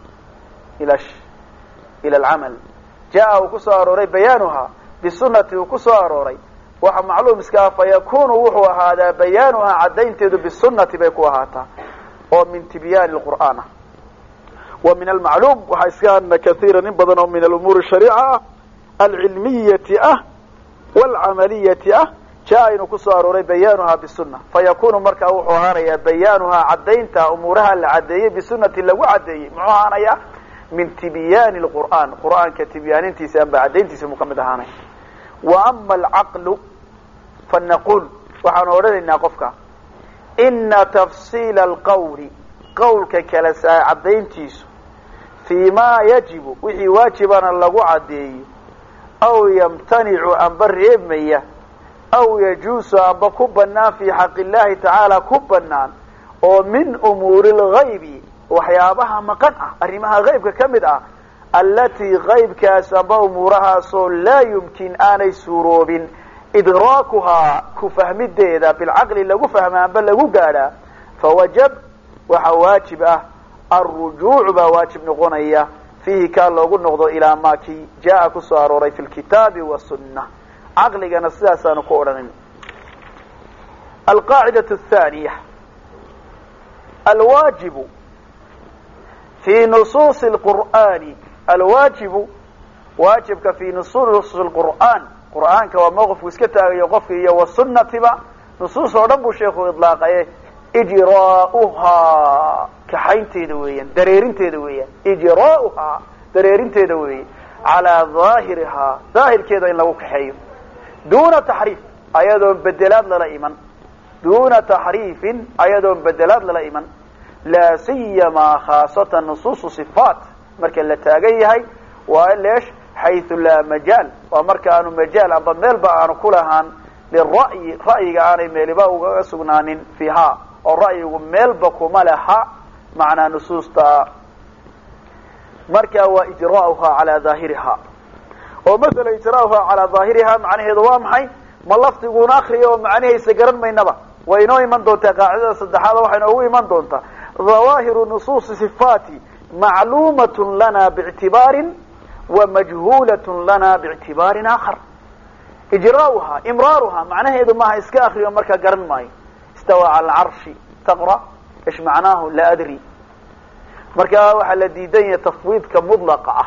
إلى العمل جاء وكسر بيانها بالسنة وكسر waxa macluum iska fayakunu wuxuu ahaada bayaanuha cadaynteedu bisunnati bay ku ahaataa oo min tibyan alqur'aan wa min alma'lum waxa iska anna kathiran badan min al-umur ash-shari'a al-ilmiyyah wal-amaliyah jaa ku soo arooray bayaanuha bisunnah fayakunu marka wuxuu ahaanaya bayaanuha cadaynta umuraha la cadeeyay bisunnati lagu cadeeyay muxuu ahaanaya min tibyan alqur'aan qur'aanka tibyanintiisa amba cadayntiisa mukamid ahaanay وأما العقل فنقول وحن أردنا قفك إن تفصيل القول قولك كلا عدين تيسو فيما يجب وحي واجبنا لغو عدي أو يمتنع عن بر إبمية أو يجوز عن بكبنا في حق الله تعالى كبنا ومن أمور الغيب وحيابها مقنعة أرمها غيبك كمدعة التي غيب كاسب أمورها لا يمكن أن يسروب إدراكها كفهم الديدة بالعقل لغو فهمان بل لغو قالا فوجب وحواجب الرجوع بواجب نقونيا فيه كان لوgu noqdo ilaa ma ki jaa ku soo arooray fil kitaabi wa sunnah aqligana sidaas aanu ku oranin القاعدة الثانية الواجب في نصوص القرآن الواجب واجبك في نصوص القرآن قرآنك وموقف وسكتا يوقف والسنة تبع نصوص رب الشيخ إطلاقه إجراؤها كحين تدويا دريرين تدويا إجراؤها دريرين تدويا على ظاهرها ظاهر كذا إن لو كحيم دون تحريف أيضا بدلات للا إيمان دون تحريف أيضا بدلات للا إيمان لا سيما خاصة نصوص صفات مركا لتاقيهي وليش حيث لا مجال ومركا أنه مجال أبا ميلبا أنه كلهان للرأي رأي عاني ميلبا وغسقنان فيها الرأي ميلبا كمالها معنى نصوص مركا وإجراؤها على ظاهرها ومثل إجراؤها على ظاهرها معنى هذا محي ما لفت يقول آخرية ومعنى سقرن ما ينبع وإنه من دونتا قاعدة صدحاله وحينه من دونتا ظواهر نصوص صفاتي معلومة لنا باعتبار ومجهولة لنا باعتبار آخر إجراؤها إمرارها معناه إذا ما إسكا آخر يوم مركا قرن ماي استوى على العرش تقرأ إيش معناه لا أدري مركا وحل ديدية تفويض كمطلقة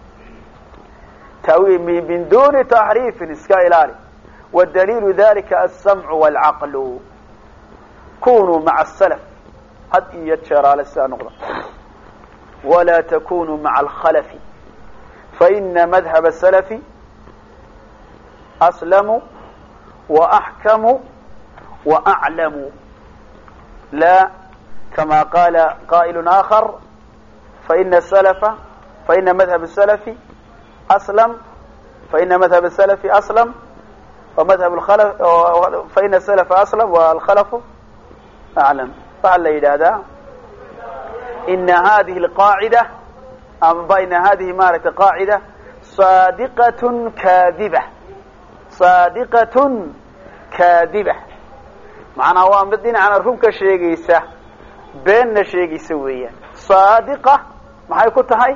تأوي من دون تحريف إسكا إلالي والدليل ذلك السمع والعقل كونوا مع السلف هد يتشار على السانقضة ولا تكونوا مع الخلف فإن مذهب السلف أسلم وأحكم وأعلم لا كما قال قائل آخر فإن مذهب السلف أسلم فإن مذهب السلف أسلم ومذهب الخلف فإن السلف أسلم والخلف أعلم فعل هذا إن هذه القاعدة أم بين هذه مارة قاعدة صادقة كاذبة صادقة كاذبة معنى هو مدين عن الرمك شيء بين شيء سويا صادقة ما هيكون هاي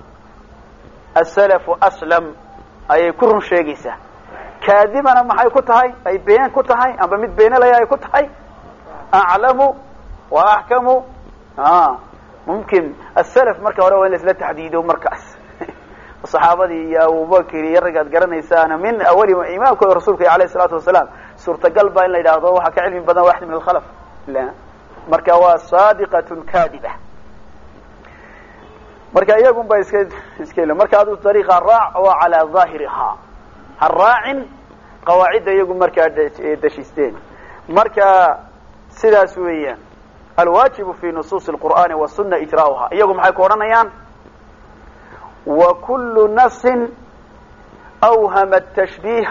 السلف أسلم أي كرم شيء كاذبة ما هيكون هاي أي بين كنت هاي أم بمد بين لا يكون هاي أعلم وأحكم ممكن السلف مركز ولا وين لا تحديد ومركز الصحابة يا أبو بكر يرجع قرن إنسان من أول إمام رسولك عليه الصلاة والسلام سورة قلبه إلا إذا ضوها كعلم بدن واحد من الخلف لا مركز صادقة كاذبة مركز يقوم بإسكيله مركز هذه الطريقة الراع وعلى ظاهرها الراع قواعد يقوم مركز دشيستين مركز سلاسوية الواجب في نصوص القرآن والسنة إجراؤها يقوم حي كورانيان وكل نص أوهم التشبيه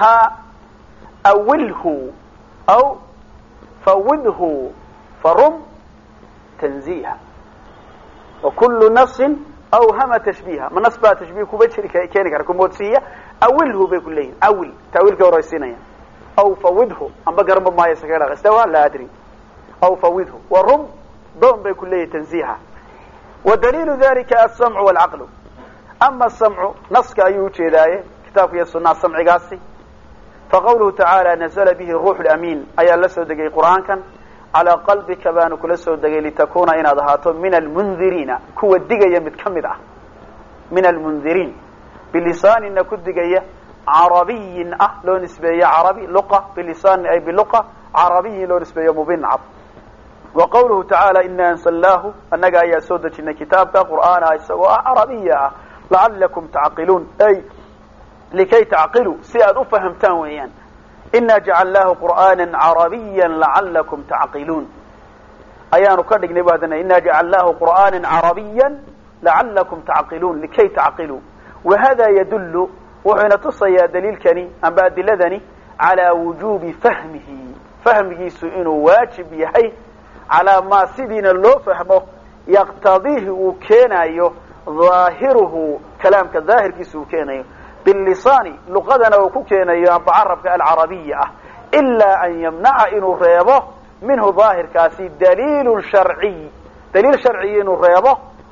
أوله أو فوضه فرم تنزيها وكل نص أوهم تشبيه من نصبها تشبيه كبشر كينك ركم موتسية أوله بكلين أول تأويل كوريسينيا أو فوضه أم بقرب ما يسكر استوى لا أدري أو فوضه والرم ضم بكلية تنزيها ودليل ذلك السمع والعقل أما السمع نسك أيوتي ذاي كتاب يسنى السمع قاسي فقوله تعالى نزل به الروح الأمين أي لسو دقي قرآن كان على قلبك بانك لسو دقي لتكون إن أضهاتهم من المنذرين كو الدقية متكمدة من المنذرين بلسان إنك الدقية عربي لو نسبية عربي لقة بلسان أي بلقة عربي لو نسبية مبين عب وقوله تعالى إنا أنزلناه أنك أي سودة إن كتابك قرآن أي عربية لعلكم تعقلون أي لكي تعقلوا سياد أفهمتان ويان إنا جعلناه قرآنا عربيا لعلكم تعقلون أيان كردك نبادنا إنا جعلناه قرآنا عربيا لعلكم تعقلون لكي تعقلوا وهذا يدل وحين تصي دليل كني أم بعد لذني على وجوب فهمه سئن واجب يحي على ما سيدنا اللو فهمه يقتضيه وكينايو ظاهره كلام كظاهر كيسو كينايو باللسان لغدنا وكوكينايو بعربك العربية إلا أن يمنع إنه ريبه منه ظاهر كاسي دليل شرعي إنه ريبه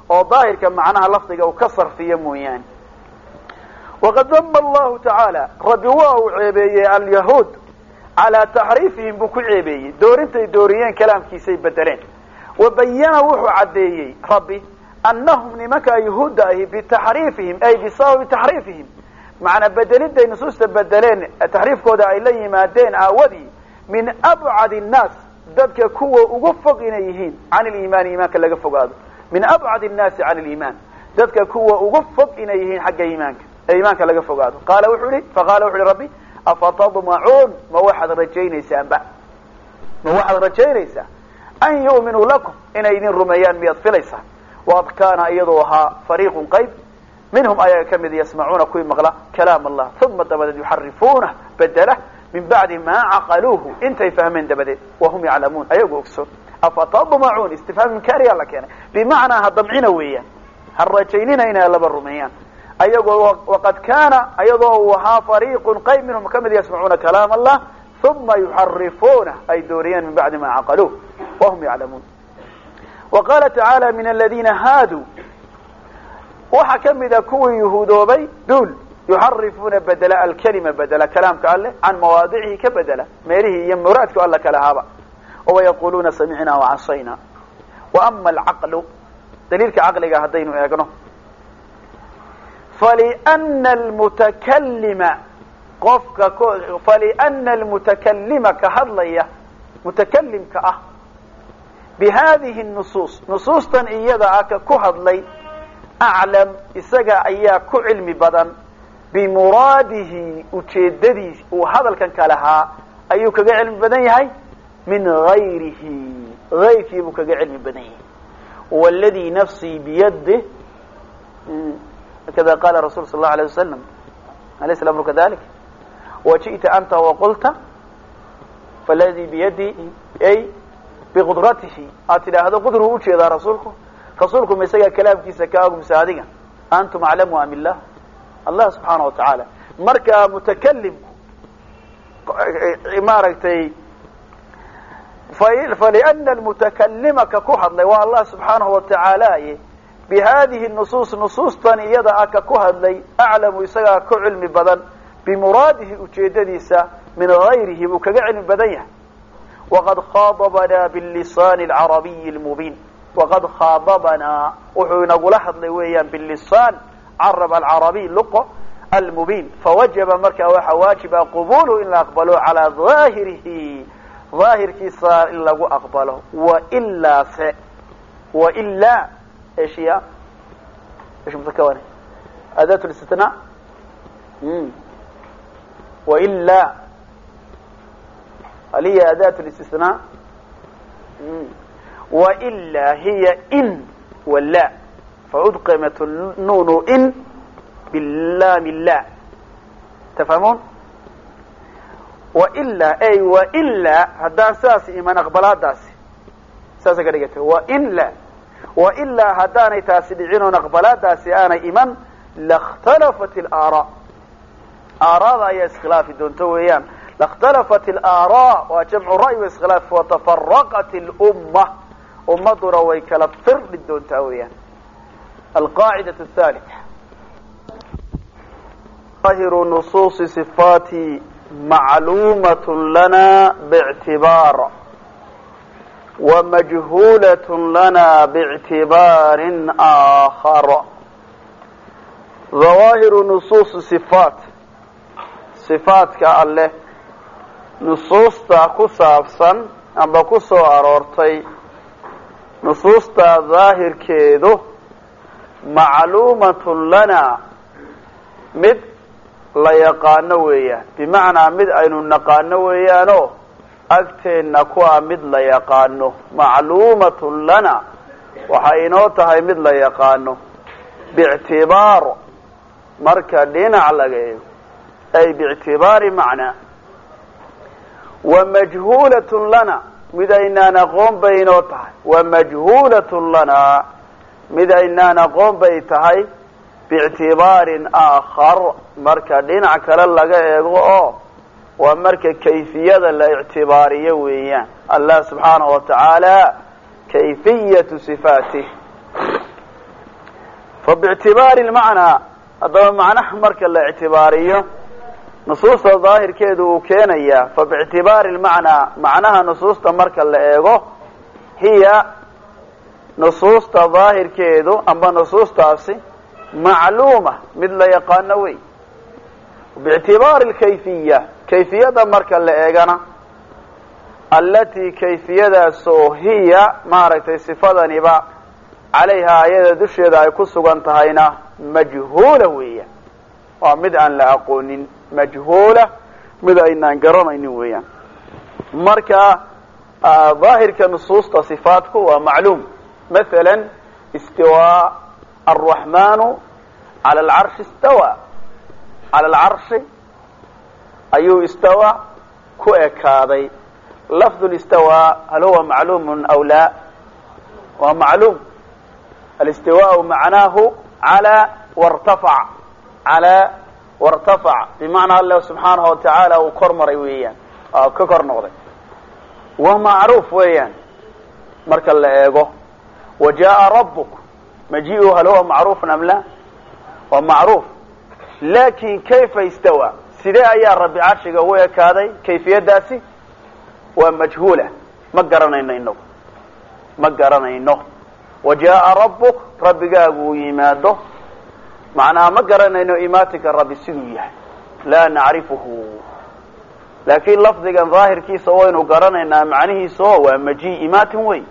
oo daahirka macnaha lafdiga uu ka sarfiyo mooyaane. waqad dama allahu tacaala rabbi waa uu ceebeeyey alyahuud calaa taxriifihim buu ku ceebeeyey doorintay dooriyeen kalaamkiisay bedeleen. wabayana wuxuu caddeeyey rabbi annahum nimanka yahuudda ahi bitaxriifihim ay bisababi taxriifihim macnaa bedeliday nusuusta bedeleen taxriifkooda ay la yimaadeen aawadii min abcad الnaas dadka kuwa ugu fog inay yihiin can iliimaani iimaanka laga fogaado. min abcad الnaasi can iliimaan dadka kuwa ugu fog inay yihiin xagga iimaanka ee iimaanka laga fogaado. qaala wuxuu ihi faqaala wuxu uhi rabbi afatadmacuun ma waxaad rajaynaysaanba ma waxaad rajaynaysaa an yu'minuu lakum inay idin rumeeyaan miyaad filaysaa. waqad kaana iyadoo ahaa fariiqun qayb minhum ayaga ka mid yasmacuuna kuwii maqla kalaam allah uma dabadeed yuxarifuunah bedelah min bacdi maa caqaluuhu intay fahmeen dabadeed wahum yaclamuun ayagoo ogsoon. afatadmacuun istifhaam inkaariyaa la keenay bimacnaa ha damcina weeyaan ha rajaynina inay laba rumeeyaan ayagoo waqad kaana iyadoo uu ahaa fariiqun qayb minhum ka mid yasmacuuna kalaam allah uma yuxarifuunah ay dooriyaan min bacdi maa caqaluuh wahum yaclamuun. wa qaala tacaala min aladiina haaduu waxaa ka mida kuwii yuhuudoobay duul yuxarifuuna bedela alkalima bedela kalaamka alleh can mawaadicihi ka bedela meelihii iyo muraadku alla kala ahaaba oo wayaquluuna samicnaa wacasayna. wa ama alcaqlu daliilka caqliga haddaynu eegno falina almutakalima qofka falina almutakalima ka hadlaya mutakalimka ah bihadihi nusuus nusuustan iyada ah ka ku hadlay aclam isaga ayaa ku cilmi badan bimuraadihi ujeedadiis uu hadalkan ka lahaa ayuu kaga cilmi badan yahay min gayrihi gayrkii buu kaga cilmi badan yahay. wاladii nafsii biyadih kada qala rasul sal اlahu alيه wasalam alaysa amru kadalik wajiئta anta waqulta faladii biyadi ay biqudratihi aad tidhaahdo qudru ujeedaa rasuulku ma isagaa kalaamkiisa ka og mise adiga antum aclamu am illah allah subxaana watacaala. marka mutakalimku maaragtay falina almutakalima ka ku hadlay waa allah subxaanahu watacaala bihadihi nusuus nusuustan iyada ah ka ku hadlay aclamu isagaa ku cilmi badan bimuraadihi ujeedadiisa min gayrihi buu kaga cilmi badan yahay. waqad khaadabanaa bilisaani alcarabiyi lmubiin waqad khaadabanaa wuxuu inagula hadlay weeyaan bilisaan carab alcarabiy luqo almubiin fawajaba markaa waxaa waajiba qubuluhu in la aqbalo calaa daahirihi daahirkiisa in lagu aqbalo wailaa se wailaa ايش هي ايش متكونه اداة الاستثناء والا هل هي اداة الاستثناء والا هي ان ولا فادغمت النون ان باللام لا تفهمون. والا اي والا هذا اساس ايمان اقبلات داسي اساس كدغته والا وإلا هداني تاسدعين أقبلاتاسي أنا إيمان لاختلفت الآراء آراء أي اسخلاف دون تويان لاختلفت الآراء وجمع الرأي واسخلاف وتفرقت الأمة أمة روي كالفر دون تويان. القاعدة الثالثة ظاهر نصوص صفات معلومة لنا باعتبار ومجهولة لنا باعتبار آخر. ظواهر نصوص صفات كالله نصوص كسابسا أما كسو أرورتي نصوص ظاهر كيدو معلومة لنا مد لا يقانوية بمعنى مد أين نقانوية agteenna kuwaa mid la yaqaano macluumatun lana waxay inoo tahay mid la yaqaano biictibaar marka dhinac laga eego ay biictibaari macnaa wamajhuulatun lana mid aynaan aqoon bay inoo tahay wamajhuulatun lana mid aynaan aqoon bay tahay biictibaarin aakhar marka dhinac kale laga eego oo waa marka kayfiyada la ictibaariyo weeyaan allah subxaanahu watacaala kayfiyatu sifaatih فباعتبار المعنى هذا معنى مرك الاعتبارية نصوص الظاهر كيدو كينيا فباعتبار المعنى معناها نصوص مرك الإيغو هي نصوص ظاهر كيدو أما نصوص تاسي معلومة مثل يقانوي باعتبار الكيفية كيفية مرك الإيغانا التي كيفية هي معركة صفة نبا عليها يد دشيدا ay ku sugan tahayna majhuula weeyaan waa mid aan la aqoonin majhuula mid aynaan garanaynin weeyaan marka ظاهرka nusuusta sifaatku waa macluum مثلا استواء الرحمن على العرش استوى على العرش أي استوى ku ekaaday لفظ الاستواء هل هو معلوم أو لا ومعلوم الاستواء معناه على وارتفع على وارتفع بمعنى الله سبحانه وتعالى وكرمر ويان أو ككر نقضي ومعروف ويان مرك الله إيجو وجاء ربك مجيئه هل هو معروف أم لا ومعروف لكن كيف يستوى سيداء يا ربي عرشك هو كذا كيفية داسي ومجهولة ما قرنا إنه ما قرنا إنه وجاء ربك ربك أبو إيماده معناها ما قرنا إنه إيماتك الرب سنوية لا نعرفه لكن لفظك ظاهر كي سوين وقرنا إنه معنيه سوى ومجيء إيمات وين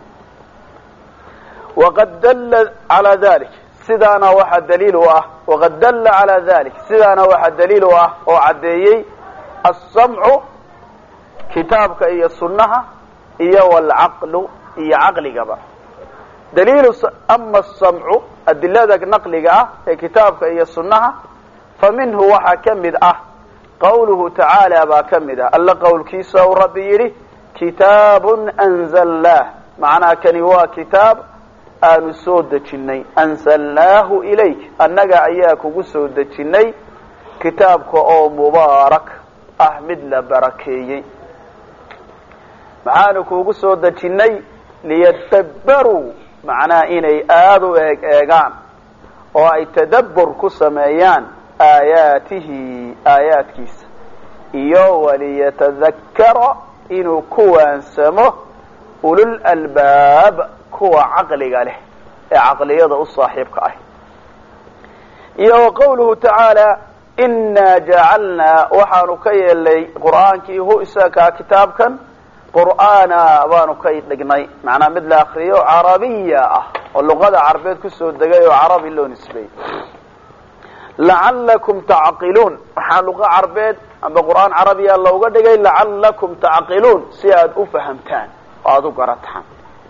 وقد دل على ذلك سيدانا واحد دليل وقد دل على ذلك سيدانا واحد دليل وعديي السمع كتابك إيا السنة إيا والعقل إيا عقل قبا دليل أما السمع الدلالة نقل كتابك إيا السنة فمنه وحا كمد قوله تعالى با كمد ألا قول كيسا وربي كتاب أنزلناه معناه كنوا كتاب آن سودة جني أنزلناه إليك أنك أياك سودة جني كتابك أو مبارك أحمد لبركي معانك سودة جني ليتدبروا معناه إني آذوا إيقان وأي تدبر كسميان آياته آيات كيس إيو وليتذكر إنو كوان سمه أولو الألباب كوا عقلي قاله عقلي يضع الصاحب كاه إيو قوله تعالى إنا جعلنا وحانكي اللي قرآنكي هو إساكا كتاب كان قرآن وانكي لقناي معناه مثل آخرية عربية واللغة العربية كسو الدقاء عربي اللو نسبي لعلكم تعقلون وحان لغة عربية أما قرآن عربية اللو قد لعلكم تعقلون سياد أفهمتان وهذا قرأتها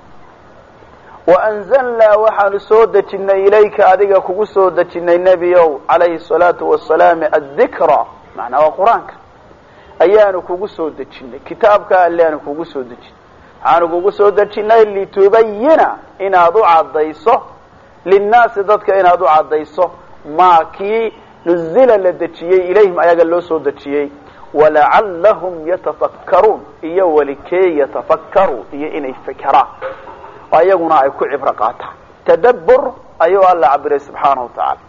وأنزلنا وحان سودة إليك أذيك كو سودة النبي عليه الصلاة والسلام الذكرى معناه قرآنك ayaanu kugu soo dejinay kitaabka allaanu kugu soo dejinay aanu kugu soo dejinay li tubayina inaad u cadayso linnaas dadka inaad u cadayso ma ki nuzila la dejiyay ilayhim ayaga loo soo dejiyay wala'allahum yatafakkarun iyo walikay yatafakkaru iyo inay fikra ayaguna ay ku cibra qaataan tadabbur ayu alla cabire subhanahu wa ta'ala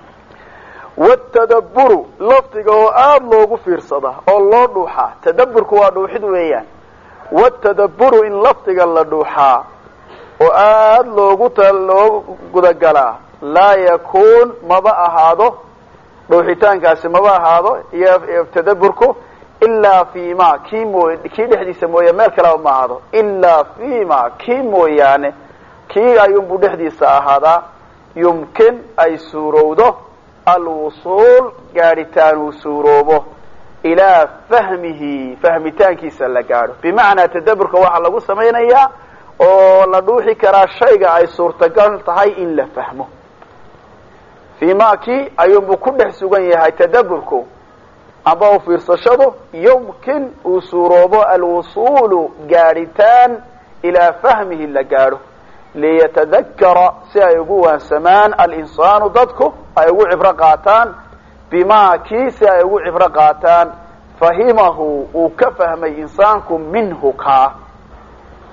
والتدبر لفتقه آد لوغو فيرصده او لو دوحا تدبرك waa dhuuxid weeyaan والتدبر in laftiga la dhuuxa oo aad loogu gudagala la yakun maba ahaado dhuuxitaankaasi maba ahaado iyo tadabburku illa fiima ki dhexdiisa mooye meel kale ma ahaado illa fiima ki mooyaane ki ayuu bu dhexdiisa ahaada yumkin ay suurowdo الوصول قارتان وسوروبه إلى فهمه فهمتان كيسا لقاره بمعنى تدبرك واحد لغو سمينيا oo la dhuuxi karaa shayga ay suurtagal tahay in la fahmo fiima ki ayuu ku dhex sugan yahay tadabburku aba u fiirsashadu yumkin usuroobo alwusul gaaritaan ila fahmihi la gaaro liyatadhakkara si ay ugu wansamaan al-insanu dadku ay ugu cibra qaataan bima ki si ay ugu cibra qaataan fahimahu u ka fahmay insaanku minhu ka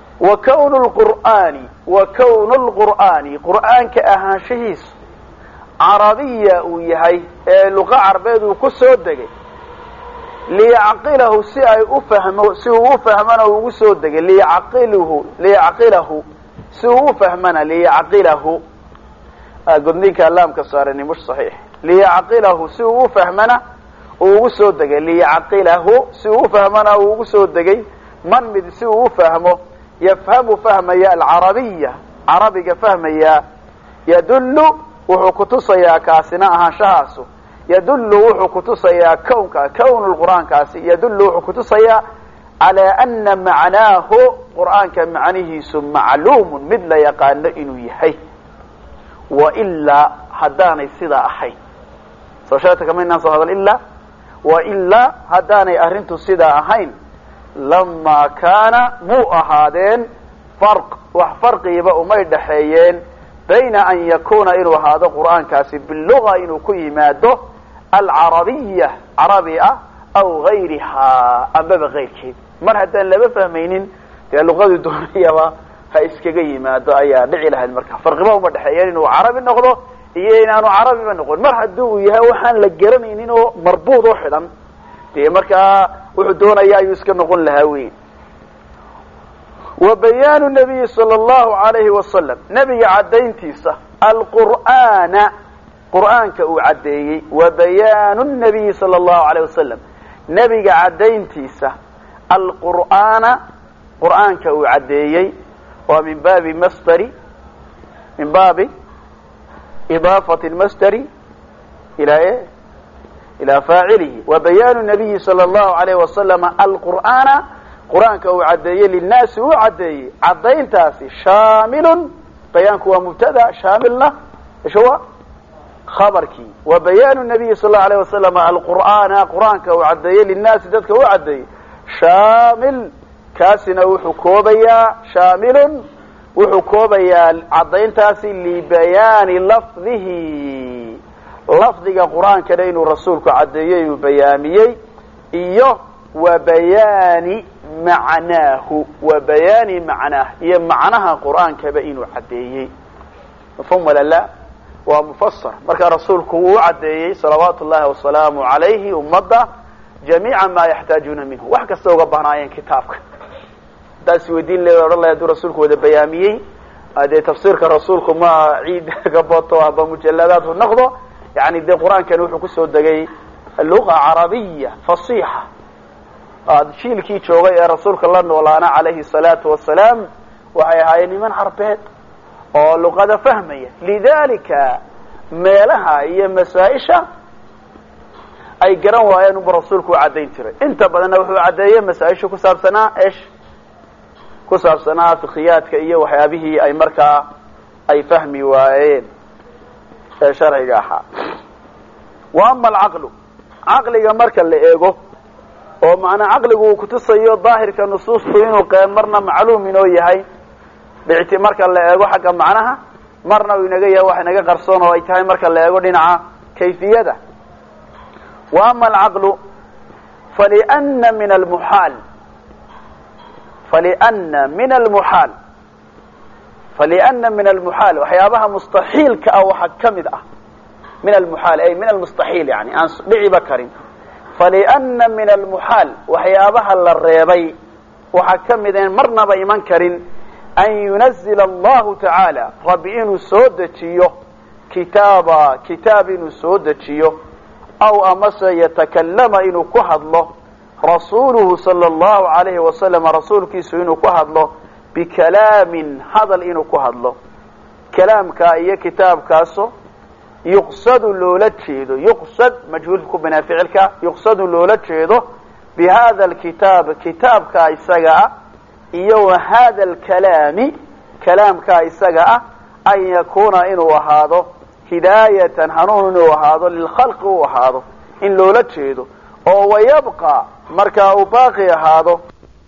وكون القرآن قرآن كأهانشهيس carabiya uu yahay ee luqa carbeed uu ku soo degay liyacqilahu si ay u fahmo si uu u fahmana ugu soo degay liyacqilahu si uu u fahmana liyacqilahu godninka laamka saarani mush saxiix liyacqilahu si uu u fahmana ugu soo degay liyacqilahu si uu u fahmana ugu soo degay man mid si uu u fahmo yafhamu fahmaya alcarabiya carabiga fahmaya yadullu wuxuu kutusayaa kaasina ahaanshahaasu yadullu wuxuu kutusayaa kownka kown lqur'aankaasi yadullu wuxuu kutusayaa calaa ana macnaahu qur'aanka macnihiisu macluumun mid la yaqaano inuu yahay wailaa haddaanay sidaa ahayn soo sheegta kama inaan soo hadal ilaa wailaa haddaanay arrintu sidaa ahayn lamaa kaana muu ahaadeen farq wax farqiiba umay dhaxeeyeen bayna an yakuna inuu ahaado qur'aankaasi biluga inuu ku yimaado alcarabiya carabi ah aw gayrihaa ambaba kayrkeed mar haddaan laba fahmaynin dee luqadii doonayaba ha iskaga yimaado ayaa dhici lahayd marka farqiba uma dhexeeyeen inuu carabi noqdo iyo inaanu carabiba noqon mar haddii uu yahay waxaan la garanaynin oo marbuud oo xidhan dee markaa wuxuu doonaya ayuu iska noqon lahaa weyn وبيان النبي صلى الله عليه وسلم نبي عدينتيسا القرآن قرآنك عديي وبيان النبي صلى الله عليه وسلم نبي عدينتيسا القرآن قرآنك عديي ومن باب مصدر من باب إضافة المصدر إلى إيه؟ إلى فاعله وبيان النبي صلى الله عليه وسلم القرآن قرآنك عديي للناس عديي عدين تاسي شامل بيانك هو مبتدا شامل له ايش هو خبرك وبيان النبي صلى الله عليه وسلم القرآن قرآنك عديي للناس ددك عديي شامل كاسنا وحكوبيا شامل وحكوبيا عدين تاسي لبيان لفظه لفظك قرآنك لين رسولك عديي وبيانيي إيوه وبيان معناه وبيان معناه هي معناها قرآن كبئين عديي مفهوم ولا لا ومفسر مركا رسولك هو عديي صلوات الله والسلام عليه ومضى جميعا ما يحتاجون منه وحكا استوقع بهنايين كتابك داس ودين لي الله يدو رسولك وده بياميي هذا تفسيرك رسولك ما عيد قبطوها بمجلدات والنقضة يعني ده قرآن كان وحكو سودقي اللغة عربية فصيحة shiilkii joogay ee rasuulka la noolaana calayhi salaatu wasalaam waxay ahaayeen niman carbeed oo luqada fahmaya lidalika meelaha iyo masaa-isha ay garan waayeen uu rasuulku u cadayn jiray inta badanna wuxuu cadeeyay masaa-isha ku saabsanaa ku saabsanaa fiqiyaadka iyo waxyaabihii ay markaa ay fahmi waayeen ee sharciga ahaa wa ama alcaqlu caqliga marka la eego oo macna aqligu uu ku tusayo daahirka nusuustu inuu qeyn marna macluum inoo yahay dhicti marka la eego xagga macnaha marna uu inaga yahay wax inaga qarsoon oo ay tahay marka la eego dhinaca kayfiyada wa ama alaqlu falianna min almuhal waxyaabaha mustaxiilka ah waxa kamid ah min almuhal ay min almustaxiil yani aan dhici bakarin فلأن من المحال وحيابها للريبي وحكمدين مرنا بإيمان كرين أن ينزل الله تعالى ربئين سودتيه كتاب سودتيه أو أمس يتكلم إنه كهد له رسوله صلى الله عليه وسلم رسولك سينه كهد له بكلام هذا إنه كهد له كلام كأي كتاب كاسو يقصد لولا تشيدو يقصد مجهول كبنا فعلك يقصد لولا تشيدو بهذا الكتاب كتاب كايسغا iyo هذا الكلام كلام كايسغا أن يكون إنه وهذا هداية حنون وهذا للخلق وهذا إن لولا تشيدو أو ويبقى مركا باقي هذا